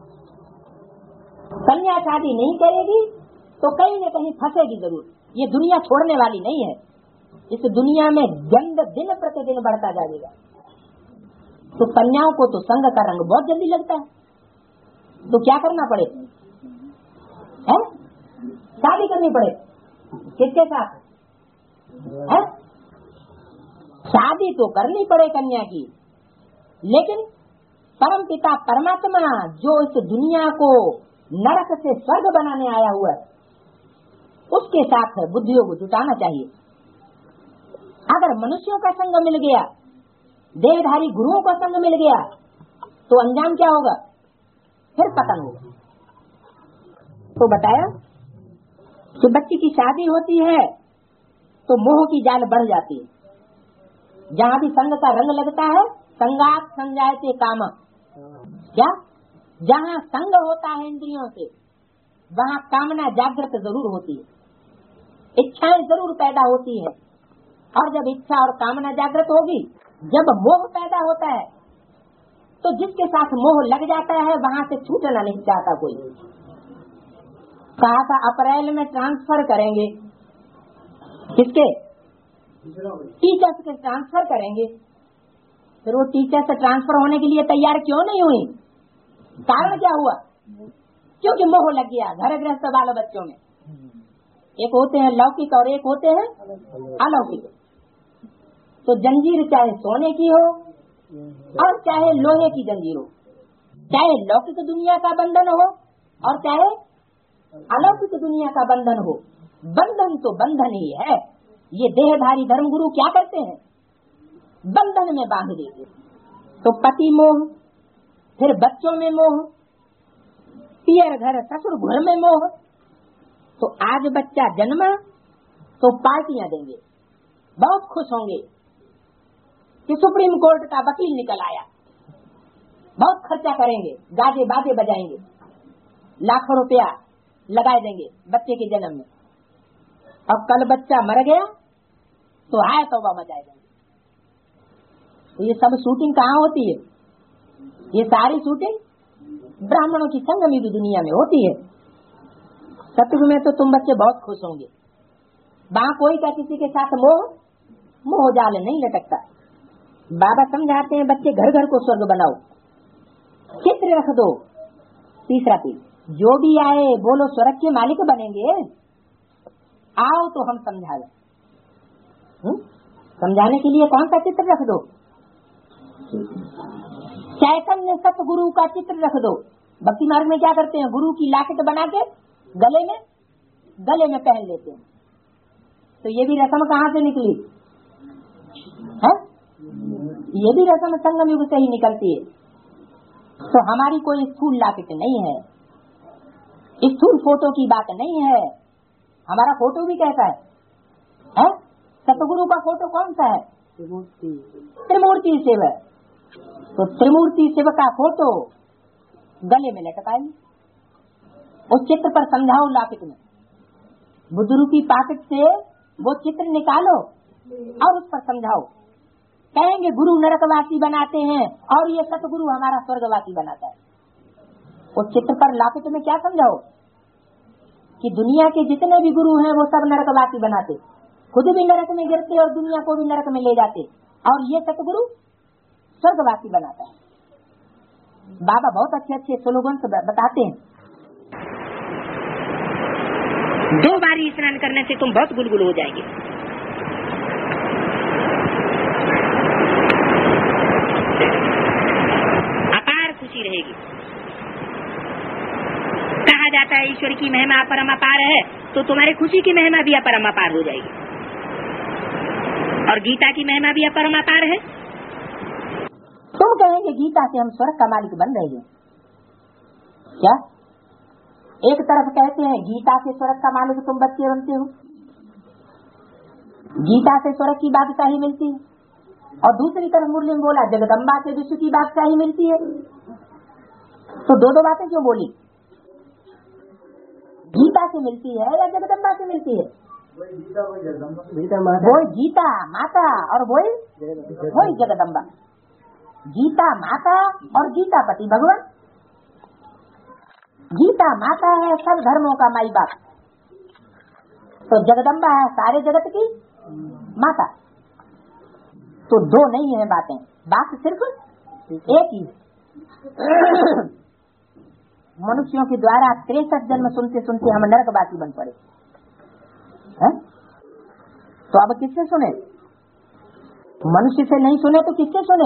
कन्या शादी नहीं करेगी तो कहीं न कहीं फंसेगी जरूर। ये दुनिया छोड़ने वाली नहीं है। इस दुनिया में गंद दिन प्रतिदिन बढ़ता जाएगा। तो कन्याओं को तो संग का रंग बहुत जल्दी लगता है, तो क्या करना पड़े? है? शादी करनी पड़े। किसके साथ? है? शादी तो करनी पड़े कन्या की, लेकिन परम पिता परमात्मा जो इस दुनिया को नरक से स्वर्ग बनाने आया हुआ है, उसके साथ बुद्धियों को जुटाना चाहिए। अगर मनुष्यों का संग मिल गया, देहधारी गुरुओं का संग मिल गया, तो अंजाम क्या होगा? फिर पतन होगा। तो बताया कि बच्ची की शादी होती है तो मोह की जाल बढ़ जाती है। जहाँ भी संग का रंग लगता है, संगात संजायते काम। क्या? जहाँ संग होता है इंद्रियों से वहाँ कामना जागृत जरूर होती है, इच्छाएं जरूर पैदा होती है। और जब इच्छा और कामना जागृत होगी, जब मोह पैदा होता है, तो जिसके साथ मोह लग जाता है वहाँ से छूटना नहीं चाहता कोई। कहा था अप्रैल में ट्रांसफर करेंगे, किसके? टीचर्स के ट्रांसफर करेंगे। फिर वो टीचर से ट्रांसफर होने के लिए तैयार क्यों नहीं हुई? कारण क्या हुआ? क्योंकि मोह लग गया घर गृहस्थ बाल बच्चों में। एक होते हैं लौकिक और एक होते हैं अलौकिक। तो जंजीर चाहे सोने की हो और चाहे लोहे की जंजीर हो, चाहे लौकिक दुनिया का बंधन हो और चाहे अलौकिक दुनिया का बंधन हो, बंधन तो बंधन ही है। ये देहधारी धर्मगुरु क्या करते हैं? बंधन में बांध देते। तो पति मोह, फिर बच्चों में मोह, पियर घर ससुर घर में मोह। तो आज बच्चा जन्मा तो पार्टियां देंगे, बहुत खुश होंगे कि सुप्रीम कोर्ट का वकील निकल आया, बहुत खर्चा करेंगे, गाजे बाजे बजाएंगे, लाखों रुपया लगा देंगे बच्चे के जन्म में। अब कल बच्चा मर गया तो हाय तौबा मचाए देंगे। तो ये सब शूटिंग कहाँ होती है? ये सारी शूटिंग ब्राह्मणों की संगमी दुनिया में होती है। सतयुग में तो तुम बच्चे बहुत खुश होंगे, वहाँ कोई का किसी के साथ मोह मोह जाल नहीं लटकता। बाबा समझाते हैं बच्चे घर घर को स्वर्ग बनाओ, चित्र रख दो। तीसरा पीढ़ी जो भी आए बोलो स्वर्ग के मालिक बनेंगे, आओ तो हम समझा दें। समझाने के लिए कौन सा चित्र रख दो? चैतन्य सतगुरु का चित्र रख दो। भक्ति मार्ग में क्या करते हैं? गुरु की लाकेट बना के गले में गले में पहन लेते हैं। तो ये भी रस्म कहाँ से निकली है? ये भी रस्म संगम युग से ही निकलती है। तो हमारी कोई स्थूल लाकेट नहीं है, स्थूल फोटो की बात नहीं है। हमारा फोटो भी कैसा है, है? सतगुरु का फोटो कौन सा है? त्रिमूर्ति शिव। तो त्रिमूर्ति शिव का फोटो गले में लटकाइए, उस चित्र पर समझाओ लाकेट में। बुजुर्ग की पाकेट से वो चित्र निकालो और उस पर समझाओ। कहेंगे गुरु नरकवासी बनाते हैं और ये सतगुरु हमारा स्वर्गवासी बनाता है। उस चित्र पर लाकेट में क्या समझाओ कि दुनिया के जितने भी गुरु हैं वो सब नरकवासी बनाते, खुद भी नरक में गिरते और दुनिया को भी नरक में ले जाते, और ये सतगुरु स्वर्गवासी बनाता है। बाबा बहुत अच्छे अच्छे स्लोगन बताते हैं। दो बारी स्नान करने से तुम बहुत गुलगुल हो जाएंगे। अपार खुशी रहेगी। कहा जाता है ईश्वर की महिमा अपरम अपार है, तो तुम्हारी खुशी की महिमा भी अपरम अपार हो जाएगी। और गीता की महिमा भी अपरम अपार है। तुम कहेंगे गीता से हम स्वर्ग का मालिक बन रहे हैं क्या? एक तरफ कहते हैं गीता से स्वर्ग का मालिक तुम बच्चे बनते हो, गीता से स्वर्ग की बादशाही मिलती है, और दूसरी तरफ मुरली में बोला जगदम्बा से विश्व की बादशाही मिलती है। तो दो दो बातें क्यों बोली? गीता से मिलती है या जगदम्बा से मिलती है? वो गीता माता और वो वही जगदम्बा। गीता माता और गीता पति भगवान। गीता माता है सब धर्मों का माई बाप, तो जगदम्बा है सारे जगत की माता। तो दो नहीं है बातें, बात सिर्फ एक ही है। मनुष्यों के द्वारा तिरसठ जन्म सुनते सुनते हम नरकवासी बन पड़े है? तो अब किससे सुने? मनुष्य से नहीं सुने तो किससे सुने?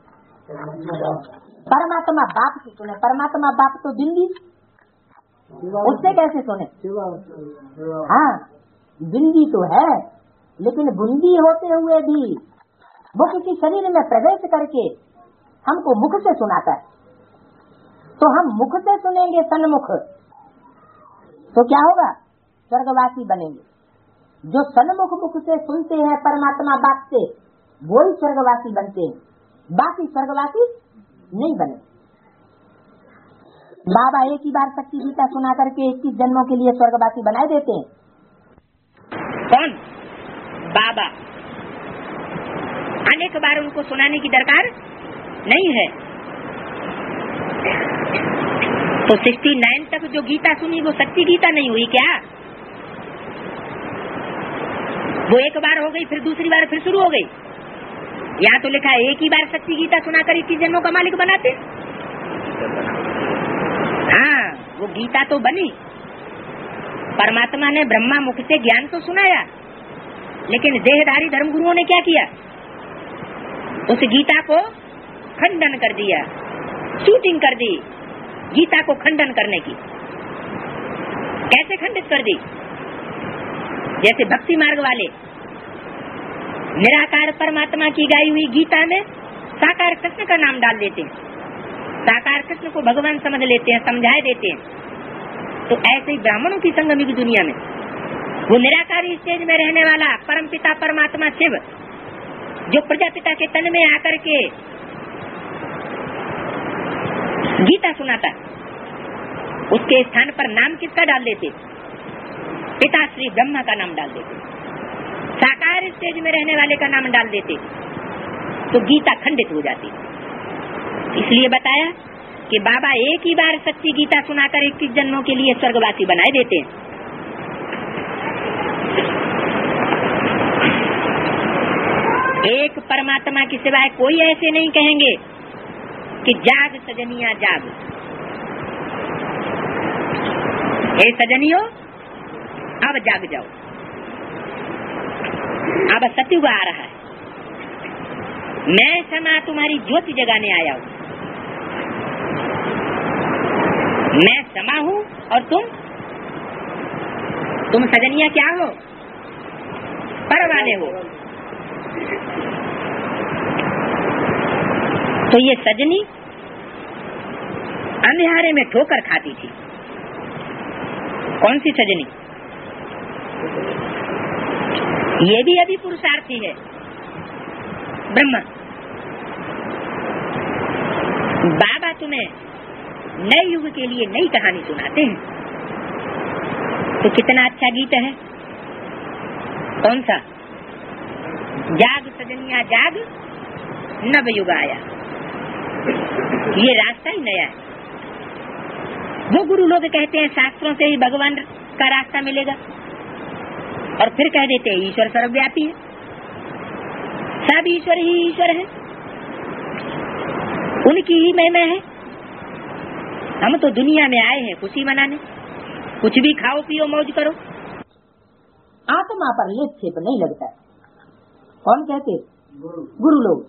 परमात्मा बाप से सुने। परमात्मा बाप तो बिंदी, उससे कैसे सुने? हाँ बिंदी तो है, लेकिन बूंदी होते हुए भी वो किसी शरीर में प्रवेश करके हमको मुख से सुनाता है। तो हम मुख से सुनेंगे सन्मुख, तो क्या होगा? स्वर्गवासी बनेंगे। जो सन्मुख मुख से सुनते हैं परमात्मा बाप से, वो ही स्वर्गवासी बनते हैं, बाकी स्वर्गवासी नहीं बने। बाबा एक ही बार शक्ति गीता सुना करके इक्कीस जन्मों के लिए स्वर्गवासी बनाए देते हैं। कौन? बाबा। अनेक बार उनको सुनाने की दरकार नहीं है। तो सिक्सटी नाइन तक जो गीता सुनी वो सच्ची गीता नहीं हुई क्या? वो एक बार हो गई, फिर दूसरी बार फिर शुरू हो गई। यहाँ तो लिखा है एक ही बार सच्ची गीता सुनाकर इक्कीस जन्मों का मालिक बनाते। हाँ, वो गीता तो बनी, परमात्मा ने ब्रह्मा मुख से ज्ञान तो सुनाया, लेकिन देहधारी धर्मगुरुओं ने क्या किया? उस गीता को खंडन कर दिया, शूटिंग कर दी गीता को खंडन करने की। कैसे खंडित कर दी? जैसे भक्ति मार्ग वाले निराकार परमात्मा की गाई हुई गीता में साकार कृष्ण का नाम डाल देते हैं, साकार कृष्ण को भगवान समझ लेते हैं, समझाए देते हैं। तो ऐसे ही ब्राह्मणों की संगम की दुनिया में वो निराकारी स्टेज में रहने वाला परम पिता परमात्मा शिव जो प्रजापिता के तन में आकर के गीता सुनाता, उसके स्थान पर नाम किसका डाल देते? पिता श्री ब्रह्मा का नाम डाल देते। साकार स्टेज में रहने वाले का नाम डाल देते तो गीता खंडित हो जाती। इसलिए बताया कि बाबा एक ही बार सच्ची गीता सुनाकर इक्कीस जन्मों के लिए स्वर्गवासी बनाए देते हैं। एक परमात्मा के सिवाय कोई ऐसे नहीं कहेंगे कि जाग सजनिया जाग। हे सजनियों, अब जाग जाओ, अब सतयुग आ रहा है, मैं समा तुम्हारी ज्योति जगाने आया हूँ। मैं समा हूँ और तुम तुम सजनिया क्या हो? परवाने हो। तो ये सजनी अंधियारे में ठोकर खाती थी। कौन सी सजनी? ये भी अभी पुरुषार्थी है, ब्रह्मा। बाबा तुम्हें नए युग के लिए नई कहानी सुनाते हैं। तो कितना अच्छा गीत है। कौन सा? जाग सजनिया जाग, नव युग आया। ये रास्ता ही नया है। वो गुरु लोग कहते हैं शास्त्रों से ही भगवान का रास्ता मिलेगा, और फिर कह देते हैं ईश्वर सर्वव्यापी है, सब ईश्वर ही ईश्वर है, उनकी ही महिमा है। हम तो दुनिया में आए हैं खुशी मनाने, कुछ भी खाओ पियो मौज करो। आत्मा पर लेप छेप नहीं लगता। कौन कहते? गुरु लोग।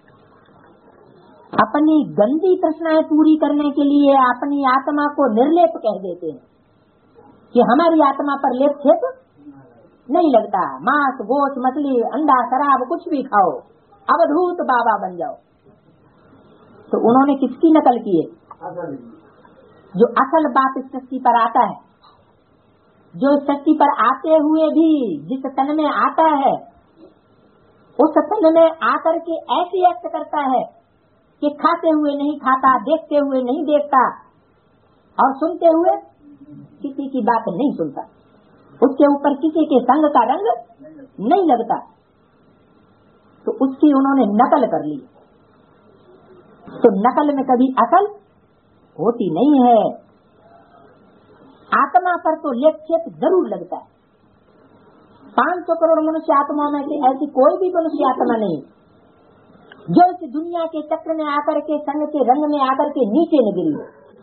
अपनी गंदी तृष्णाएं पूरी करने के लिए अपनी आत्मा को निर्लेप कह देते हैं कि हमारी आत्मा पर लेप छेप नहीं लगता। मांस गोश्त मछली अंडा शराब कुछ भी खाओ, अवधूत बाबा बन जाओ। तो उन्होंने किसकी नकल की है? जो असल बात इस सृष्टि पर आता है, जो इस सृष्टि पर आते हुए भी जिस तन में आता है, उस तन में आकर के ऐसी व्यक्त करता है कि खाते हुए नहीं खाता, देखते हुए नहीं देखता, और सुनते हुए किसी की बात नहीं सुनता, उसके ऊपर किसी के संग का रंग नहीं लगता। तो उसकी उन्होंने नकल कर ली। तो नकल में कभी असल होती नहीं है। आत्मा पर तो लेप छेप जरूर लगता है। पांच सौ करोड़ मनुष्य आत्माओं में से ऐसी कोई भी मनुष्य आत्मा नहीं जो इस दुनिया के चक्र में आकर के संग के रंग में आकर के नीचे न गिरी हो।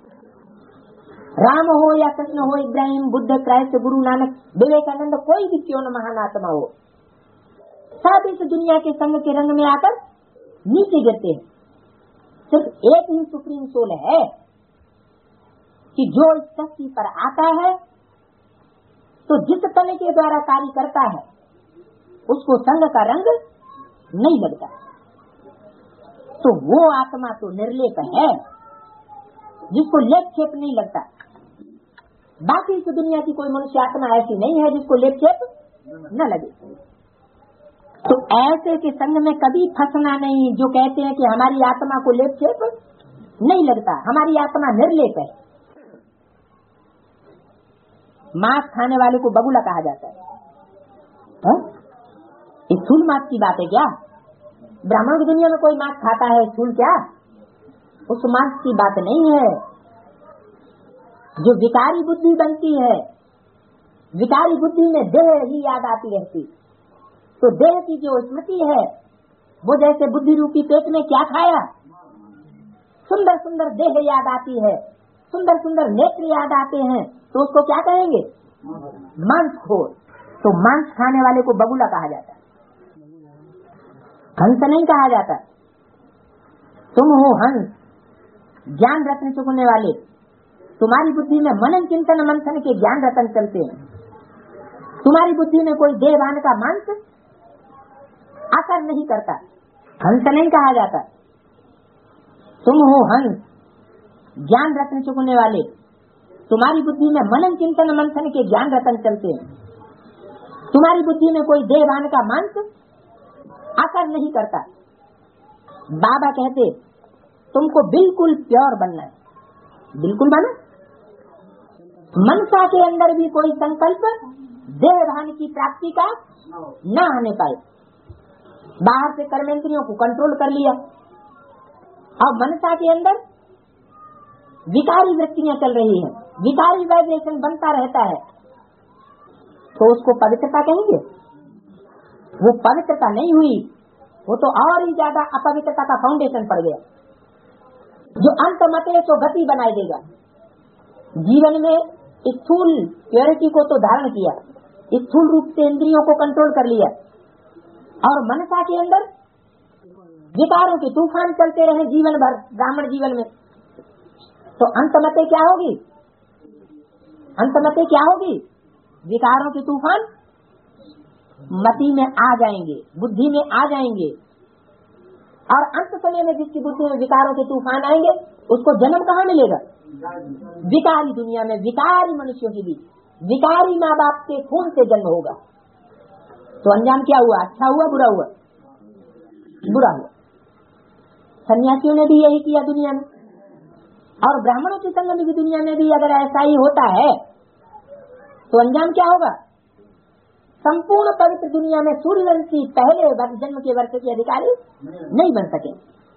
राम हो या कृष्ण हो, इब्राहिम, बुद्ध, क्राइस्ट, गुरु नानक, विवेकानंद, कोई भी क्यों न महान आत्मा हो, सब इस दुनिया के संग के रंग में आकर नीचे गिरते हैं। सिर्फ एक ही सुप्रीम सोल है कि जो इस शक्ति पर आता है तो जिस तन के द्वारा कार्य करता है उसको संग का रंग नहीं लगता। तो वो आत्मा तो निर्लेप है जिसको लेप छेप नहीं लगता। बाकी इस दुनिया की कोई मनुष्य आत्मा ऐसी नहीं है जिसको लेप छेप न लगे। तो ऐसे के संग में कभी फंसना नहीं जो कहते हैं कि हमारी आत्मा को लेप छेप नहीं लगता, हमारी आत्मा निर्लेप है। मांस खाने वाले को बगुला कहा जाता है, है? स्थूल मांस की बात है क्या? ब्राह्मणों की दुनिया में कोई मांस खाता है स्थूल क्या? उस मांस की बात नहीं है। जो विकारी बुद्धि बनती है, विकारी बुद्धि में देह ही याद आती रहती, तो देह की जो स्मृति है वो जैसे बुद्धि रूपी पेट में क्या खाया, सुंदर सुंदर देह याद आती है, सुंदर सुंदर नेत्र याद आते हैं, तो उसको क्या कहेंगे? मांसखोर। तो मांस खाने वाले को बगुला कहा जाता है, हंस नहीं कहा जाता। तुम हो हंस, ज्ञान रत्न चुगने वाले, तुम्हारी बुद्धि में मनन चिंतन मंथन के ज्ञान रतन चलते हैं, तुम्हारी बुद्धि में कोई देहभान का मांस असर नहीं करता, हंस नहीं कहा जाता। तुम हो हंस, ज्ञान रत्न चुगने वाले, तुम्हारी बुद्धि में मनन चिंतन मंथन के ज्ञान रतन चलते हैं, तुम्हारी बुद्धि में कोई देहभान का मांस असर नहीं करता। बाबा कहते तुमको बिल्कुल प्योर बनना है, बिल्कुल बना। मनसा के अंदर भी कोई संकल्प देहभान की प्राप्ति का न आने पाए। बाहर से कर्मेंद्रियों को कंट्रोल कर लिया और मनसा के अंदर विकारी वृत्तियां चल रही हैं, विकारी वाइब्रेशन बनता रहता है, तो उसको पवित्रता कहेंगे? वो पवित्रता नहीं हुई, वो तो और ही ज्यादा अपवित्रता का फाउंडेशन पड़ गया, जो अंत मते तो गति बनाई देगा। जीवन में स्थूल प्योरिटी को तो धारण किया, स्थूल रूप से इंद्रियों को कंट्रोल कर लिया, और मनसा के अंदर विकारों के तूफान चलते रहे जीवन भर ब्राह्मण जीवन में, तो अंतमते क्या होगी? अंतमते क्या होगी? विकारों के तूफान मति में आ जाएंगे, बुद्धि में आ जाएंगे, और अंत समय में जिसकी बुद्धि में विकारों के तूफान आएंगे उसको जन्म कहाँ मिलेगा? विकारी दुनिया में, विकारी मनुष्यों के बीच, विकारी माँ बाप के खून से जन्म होगा। तो अंजाम क्या हुआ? अच्छा हुआ बुरा हुआ? बुरा हुआ। सन्यासियों ने भी यही किया दुनिया में, और ब्राह्मणों की संगम की दुनिया में भी अगर ऐसा ही होता है तो अंजाम क्या होगा? संपूर्ण पवित्र दुनिया में सूर्यवंशी पहले जन्म के वर्ष के अधिकारी नहीं बन सके।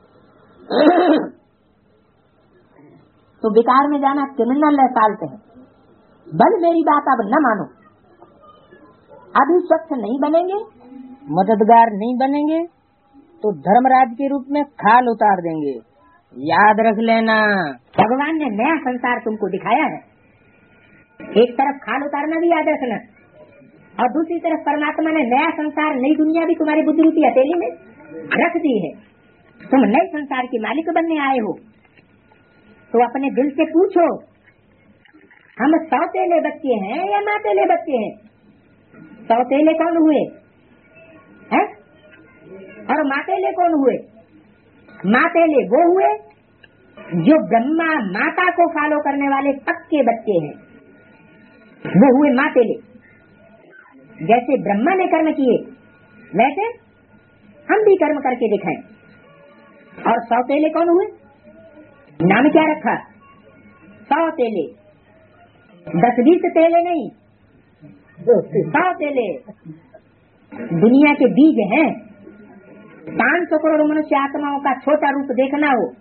तो विकार में जाना क्रिमिनल असाल्ट है। बल मेरी बात अब न मानो, अभी स्वच्छ नहीं बनेंगे, मददगार नहीं बनेंगे तो धर्मराज के रूप में खाल उतार देंगे। याद रख लेना, भगवान ने नया संसार तुमको दिखाया है। एक तरफ खाल उतारना भी याद रखना, और दूसरी तरफ परमात्मा ने नया संसार, नई दुनिया भी तुम्हारी बुद्धि रूपी हथेली में रख दी है। तुम नए संसार के मालिक बनने आए हो, तो अपने दिल से पूछो, हम सौतेले बच्चे हैं या मातेले बच्चे हैं? सौतेले कौन हुए हैं और मातेले कौन हुए? मातेले वो हुए जो ब्रह्मा माता को फॉलो करने वाले पक्के बच्चे हैं, वो हुए मातेले। जैसे ब्रह्मा ने कर्म किए वैसे हम भी कर्म करके दिखाएं। और सौतेले कौन हुए? नाम क्या रखा? सौतेले। दस बीस तेले नहीं, सौतेले। दुनिया के बीज हैं। पांच सौ करोड़ मनुष्य आत्माओं का छोटा रूप देखना हो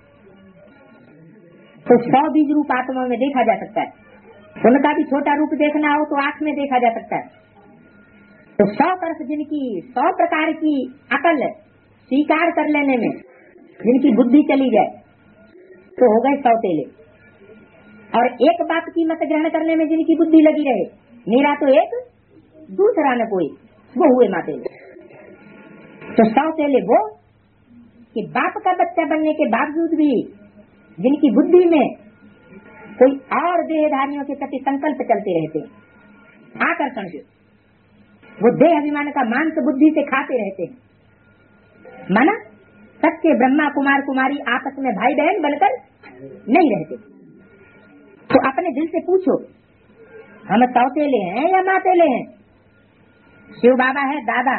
तो सौ बीज रूप आत्माओं में देखा जा सकता है। उनका भी छोटा रूप देखना हो तो आंख में देखा जा सकता है। तो सौ तरफ जिनकी सौ प्रकार की अकल स्वीकार कर लेने में जिनकी बुद्धि चली जाए तो हो गए सौतेले। और एक बात की मत ग्रहण करने में जिनकी बुद्धि लगी रहे, मेरा तो एक दूसरा न कोई, वो हुए मातेले। तो सौतेले वो कि बाप का बच्चा बनने के बावजूद भी जिनकी बुद्धि में कोई और देहधारियों के प्रति संकल्प चलते रहते, आकर्षण से, वो देह अभिमान का मांस बुद्धि से खाते रहते हैं। माना सच्चे ब्रह्मा कुमार कुमारी आपस में भाई बहन बनकर नहीं रहते। तो अपने दिल से पूछो, हम सौतेले हैं या मातेले हैं? शिव बाबा है दादा,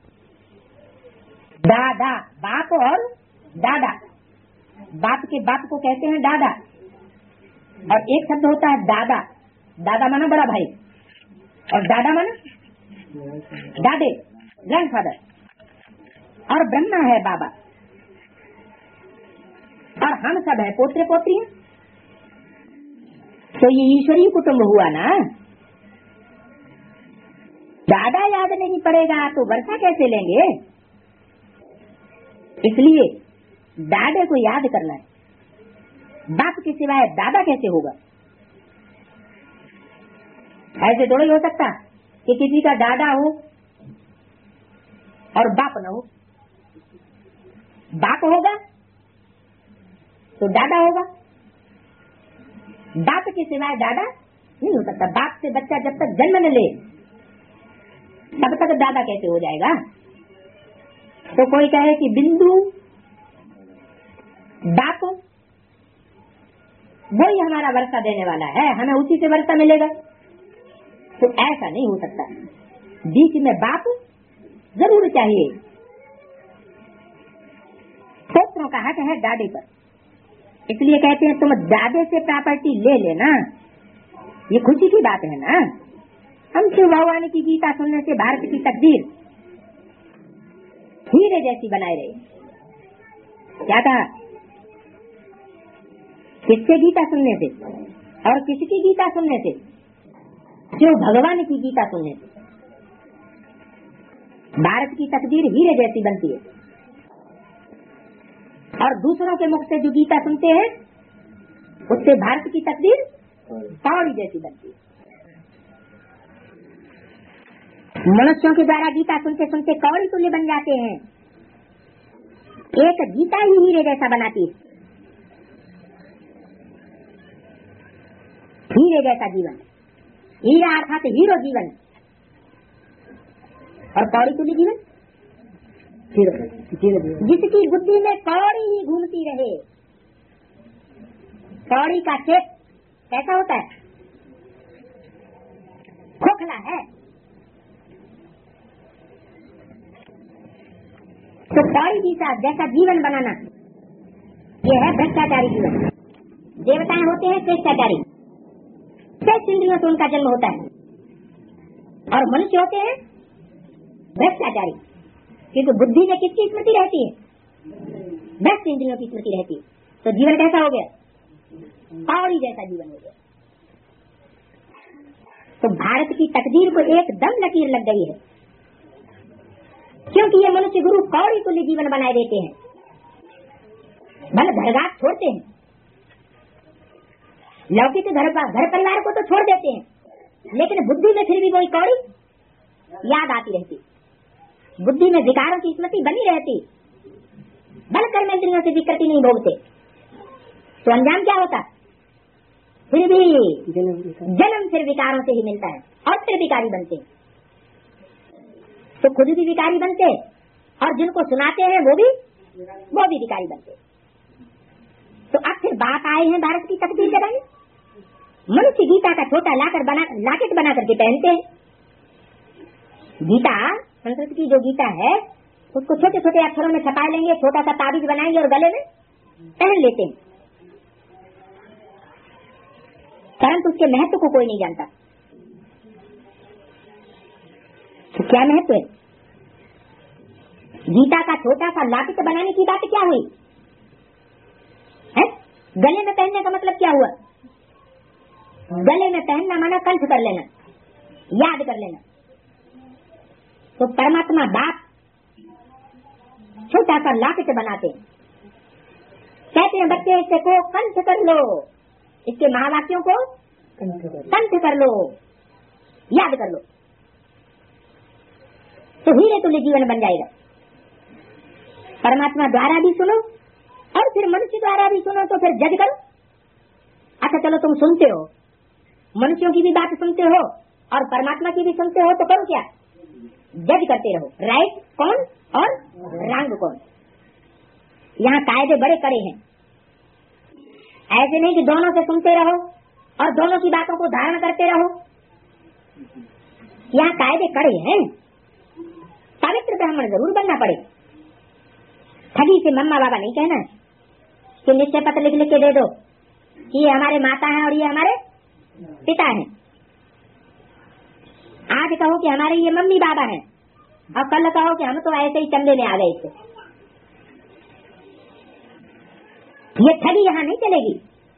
दादा बाप और दादा। बाप के बाप को कहते हैं दादा, और एक शब्द होता है दादा। दादा माना बड़ा भाई, और दादा माना दादे, ग्रैंडफादर, और ब्रह्मा है बाबा, और हम सब है पोते पोती। तो ये ईश्वरीय कुटुंब हुआ ना। दादा याद नहीं पड़ेगा तो वर्षा कैसे लेंगे? इसलिए दादे को याद करना है। बाप के सिवाय दादा कैसे होगा? ऐसे थोड़ा ही हो सकता कि किसी का दादा हो और बाप न हो। बाप होगा तो दादा होगा, बाप के सिवाय दादा नहीं हो सकता। बाप से बच्चा जब तक जन्म न ले तब तक दादा कैसे हो जाएगा? तो कोई कहे कि बिंदु बाप वही हमारा वर्षा देने वाला है, हमें उसी से वर्षा मिलेगा, तो ऐसा नहीं हो सकता। बीच में बाप जरूर चाहिए। पुत्रों का हक है दादे पर, इसलिए कहते हैं तुम दादे से प्रॉपर्टी ले लेना। ये खुशी की बात है ना। हम शिव भगवान की गीता सुनने से भारत की तकदीर हीरे जैसी बनाए रहे। क्या कहा? किससे गीता सुनने से और किसकी गीता सुनने से? शिव भगवान की गीता सुनने से भारत की तकदीर हीरे जैसी बनती है। और दूसरों के मुख से जो गीता सुनते हैं उससे भारत की तकदीर पौड़ी जैसी बनती है। मनुष्यों के द्वारा गीता सुनते सुनते कौड़ी तुल्य बन जाते हैं। एक गीता ही हीरे जैसा बनाती है। हीरे जैसा जीवन, हीरा अर्थात हीरो जीवन, और कौड़ी तुल्य जीवन जिसकी बुद्धि में कौड़ी ही घूमती रहे। कौड़ी का शेप कैसा होता है? खोखला है। तो कौड़ी जैसा जैसा जीवन बनाना ये है भ्रष्टाचारी जीवन। देवताएं होते हैं श्रेष्ठाचारी, शेष इंद्रियों से उनका जन्म होता है, और मनुष्य होते हैं भ्रष्टाचारी, क्योंकि बुद्धि में किसकी स्मृति रहती है? भ्रष्ट इंद्रियों की स्मृति रहती है। तो जीवन कैसा हो गया? कौड़ी जैसा जीवन हो गया। तो भारत की तकदीर को एकदम लकीर लग गई है, क्योंकि ये मनुष्य गुरु कौड़ी तुल्य जीवन बनाए देते हैं। भले घरघाट छोड़ते हैं, लौकिक घर घर परिवार को तो छोड़ देते हैं, लेकिन बुद्धि में फिर भी वही कौड़ी याद आती रहती, बुद्धि में विकारों की स्मृति बनी रहती। बल कर्म इंद्रियों से विकृति नहीं भोगते तो अंजाम क्या होता? फिर भी जन्म फिर विकारों से ही मिलता है और फिर विकारी बनते हैं। तो खुद भी विकारी बनते और जिनको सुनाते हैं वो भी वो भी विकारी बनते। तो अब फिर बात आए हैं भारत की तकदीर लगाने। मनुष्य गीता का छोटा लाकर बना लाकेट बना करके पहनते हैं। गीता संस्कृत की जो गीता है उसको छोटे छोटे अक्षरों में छपा लेंगे, छोटा सा ताबीज बनाएंगे और गले में पहन लेते हैं, परंतु उसके महत्व को कोई नहीं जानता। तो क्या महत्व है? गीता का छोटा सा लाकेट बनाने की बात क्या हुई है? गले में पहनने का मतलब क्या हुआ? गले में पहनना माना कंठ कर लेना, याद कर लेना। तो परमात्मा बाप छोटा सा लाकेट बनाते, कहते हैं बच्चे इसे को कंठ कर लो, इसके महावाक्यों को कंठ कर लो, याद कर लो, तो हीरे तुल्य जीवन बन जाएगा। परमात्मा द्वारा भी सुनो और फिर मनुष्य द्वारा भी सुनो, तो फिर जज करो। अच्छा चलो तुम सुनते हो, मनुष्यों की भी बात सुनते हो और परमात्मा की भी सुनते हो, तो करो क्या? जज करते रहो, राइट कौन और रंग कौन। यहाँ कायदे बड़े कड़े हैं। ऐसे नहीं कि दोनों से सुनते रहो और दोनों की बातों को धारण करते रहो। यहाँ कायदे कड़े हैं। पवित्र ब्राह्मण जरूर बनना पड़े। ठगी से मम्मा बाबा नहीं कहना कि निश्चय पत्र लिख लिख के दे दो कि ये हमारे माता हैं और ये हमारे पिता हैं, आज कहो कि हमारे ये मम्मी बाबा हैं और कल कहो कि हम तो ऐसे ही चंदे में आ गए थे। ये ठगी यहाँ नहीं चलेगी।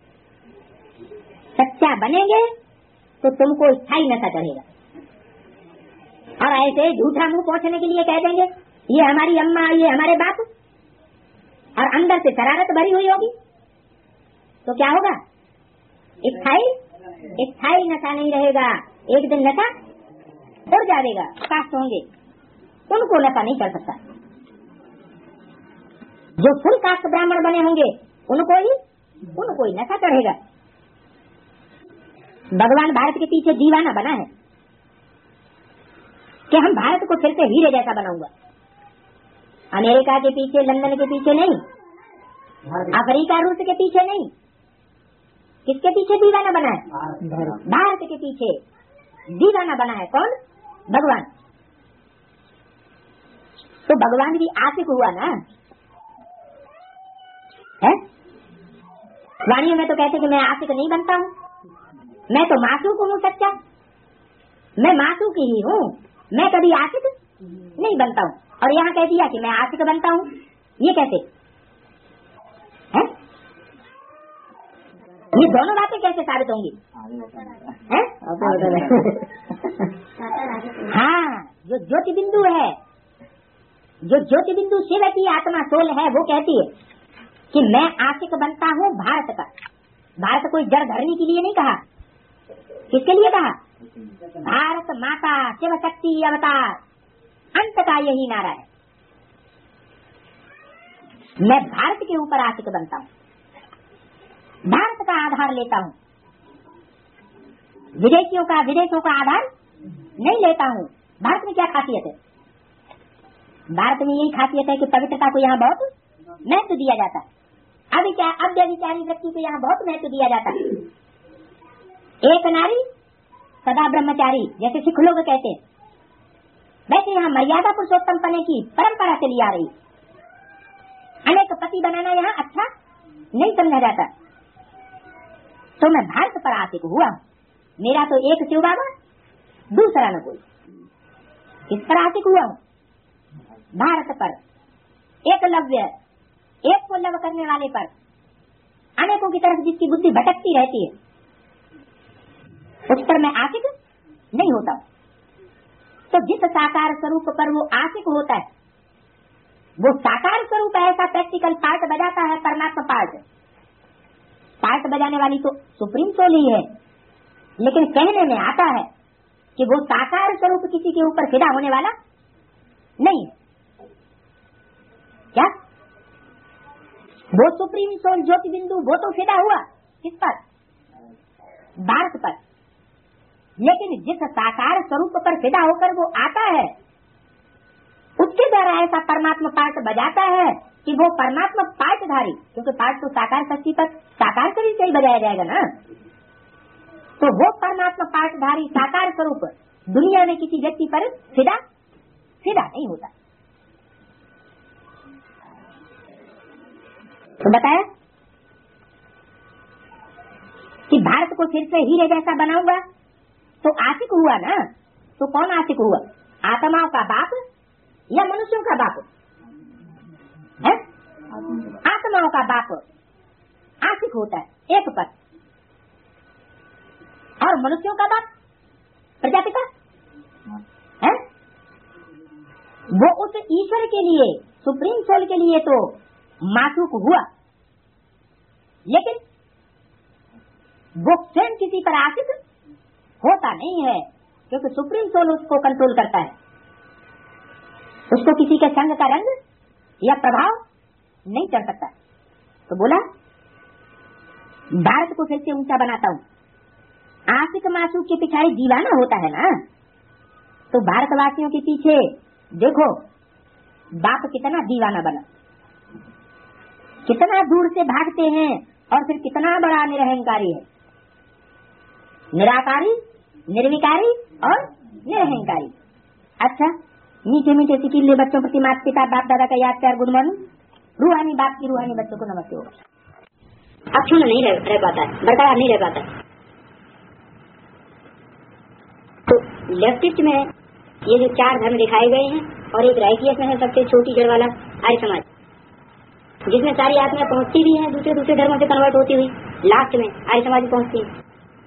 सच्चा बनेंगे तो तुमको स्थायी नशा चढ़ेगा, और ऐसे झूठा मुंह पहुंचने के लिए कह देंगे ये हमारी अम्मा, ये हमारे बाप, और अंदर से शरारत भरी हुई होगी, तो क्या होगा? स्थायी स्थायी नशा नहीं रहेगा। एक दिन नशा उड़ जाएगा। कास्ट होंगे उनको नशा नहीं चढ़ सकता। जो फुल कास्ट ब्राह्मण बने होंगे उनको ही उनको ही नशा चढ़ेगा। भगवान भारत के पीछे दीवाना बना है कि हम भारत को फिर से हीरे जैसा बनाऊंगा। अमेरिका के पीछे, लंदन के पीछे नहीं, अफ्रीका, रूस के पीछे नहीं, किसके पीछे दीवाना बना है? भारत के पीछे दीवाना बना है। कौन? भगवान। तो भगवान भी आशिक हुआ ना है? वाणियों में तो कहते कि मैं आशिक नहीं बनता हूँ, मैं तो मासूक हूँ सच्चा, मैं मासूक ही हूँ, मैं कभी आशिक नहीं बनता हूँ। और यहाँ कह दिया कि मैं आशिक बनता हूँ। ये कैसे है? ये दोनों बातें कैसे साबित होंगी? हैं? हाँ, जो ज्योति बिंदु है, जो ज्योति बिंदु शिव की आत्मा सोल है, वो कहती है कि मैं आशिक बनता हूँ भारत का। भारत कोई जड़ धरने के लिए नहीं कहा। किसके लिए कहा? भारत माता शिव शक्ति अवतार, अंत का यही नारा है। मैं भारत के ऊपर आशिक बनता हूँ, भारत का आधार लेता हूँ, विदेशियों का, विदेशों का आधार नहीं लेता हूँ। भारत में क्या खासियत है? भारत में यही खासियत है कि पवित्रता को यहाँ बहुत महत्व दिया जाता है। अभी क्या अव्यभिचारी व्यक्ति को यहाँ बहुत महत्व दिया जाता है। एक नारी सदा ब्रह्मचारी, जैसे सिख लोग कहते हैं, वैसे यहाँ मर्यादा पुरुषोत्तम पने की परंपरा चली आ रही। अनेक पति बनाना यहाँ अच्छा नहीं समझा जाता। तो मैं भारत पर आशिक हुआ। मेरा तो एक शिव बाबा, दूसरा न कोई। किस पर आशिक हुआ हूँ? भारत पर। एकलव्य, एक को लव करने वाले पर, अनेकों की तरफ जिसकी बुद्धि भटकती रहती है, उस पर मैं आशिक नहीं होता। तो जिस साकार स्वरूप पर वो आशिक होता है, वो साकार स्वरूप ऐसा प्रैक्टिकल पार्ट बजाता है, परमात्मा पार्ट। पार्ट बजाने वाली तो सुप्रीम सोल ही है, लेकिन कहने में आता है कि वो साकार स्वरूप किसी के ऊपर फिदा होने वाला नहीं है। क्या? वो सुप्रीम सोल ज्योति बिंदु वो तो फिदा हुआ किस पर? भारत पर। लेकिन जिस साकार स्वरूप पर फिदा होकर वो आता है, उसके द्वारा ऐसा परमात्मा पार्ट बजाता है कि वो परमात्मा पार्टधारी, क्योंकि पार्ट तो साकार शक्ति पर साकार शरीर से ही बजाया जाएगा ना, तो वो परमात्मा पार्टधारी साकार स्वरूप दुनिया में किसी व्यक्ति पर फिदा फिदा नहीं होता। तो बताया कि भारत को फिर से हीरे जैसा बनाऊंगा, तो आशिक हुआ ना। तो कौन आशिक हुआ? आत्माओं का बाप या मनुष्यों का बाप है? आत्माओं का बाप आशिक होता है एक पर, और मनुष्यों का बाप प्रजापिता है। वो उस ईश्वर के लिए, सुप्रीम सोल के लिए तो मासूक हुआ, लेकिन वो स्वयं किसी पर आशिक होता नहीं है, क्योंकि सुप्रीम सोल उसको कंट्रोल करता है। उसको किसी के संग का रंग या प्रभाव नहीं चढ़ सकता। तो बोला भारत को फिर से ऊंचा बनाता हूँ। आशिक मासूक के पिछाड़ी दीवाना होता है ना, तो भारतवासियों के पीछे देखो बाप कितना दीवाना बना, कितना दूर से भागते हैं, और फिर कितना बड़ा निरहंकारी है। निराकारी, निर्विकारी और निरहंकारी। अच्छा, मीठे मीठे सिकीले बच्चों प्रति माता पिता बाप दादा का याद कर गुड मॉर्निंग। रूहानी बाप की रूहानी बच्चों को नमस्ते होगा। अक्षुण नहीं रह, रह पाता है, बरकरार नहीं रह पाता है। तो लेफ्टिस्ट में ये जो चार धर्म दिखाए गए हैं और एक राइटियस में है सबसे छोटी जड़ वाला आर्य समाज, जिसमें सारी आत्माएं पहुंचती भी हैं दूसरे दूसरे धर्मों से कन्वर्ट होती हुई, लास्ट में आर्य समाज में पहुंचती है।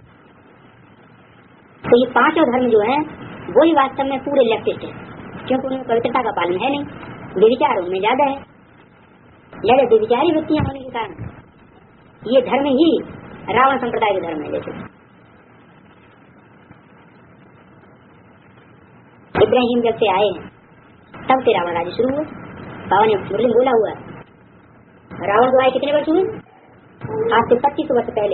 तो ये पांचों धर्म जो हैं वो ही वास्तव में पूरे लेफ्टिस्ट है, क्योंकि उनमें पवित्रता का पालन है नहीं, बेविचार उनमें ज्यादा है, ज्यादा बेविचारी वृत्तियां होने के कारण ये धर्म ही रावण संप्रदाय के धर्म है। जैसे इब्राहिम जब से आए हैं तब से रावण राज्य शुरू हुआ। बाबा ने मुरली बोला हुआ रावण को आए कितने वर्ष हुए? आज से पच्चीस वर्ष पहले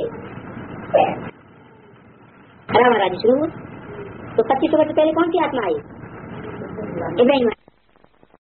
रावण राज्य शुरू हुआ। तो पच्चीस वर्ष पहले कौन सी आत्मा आई? इब्राहिम।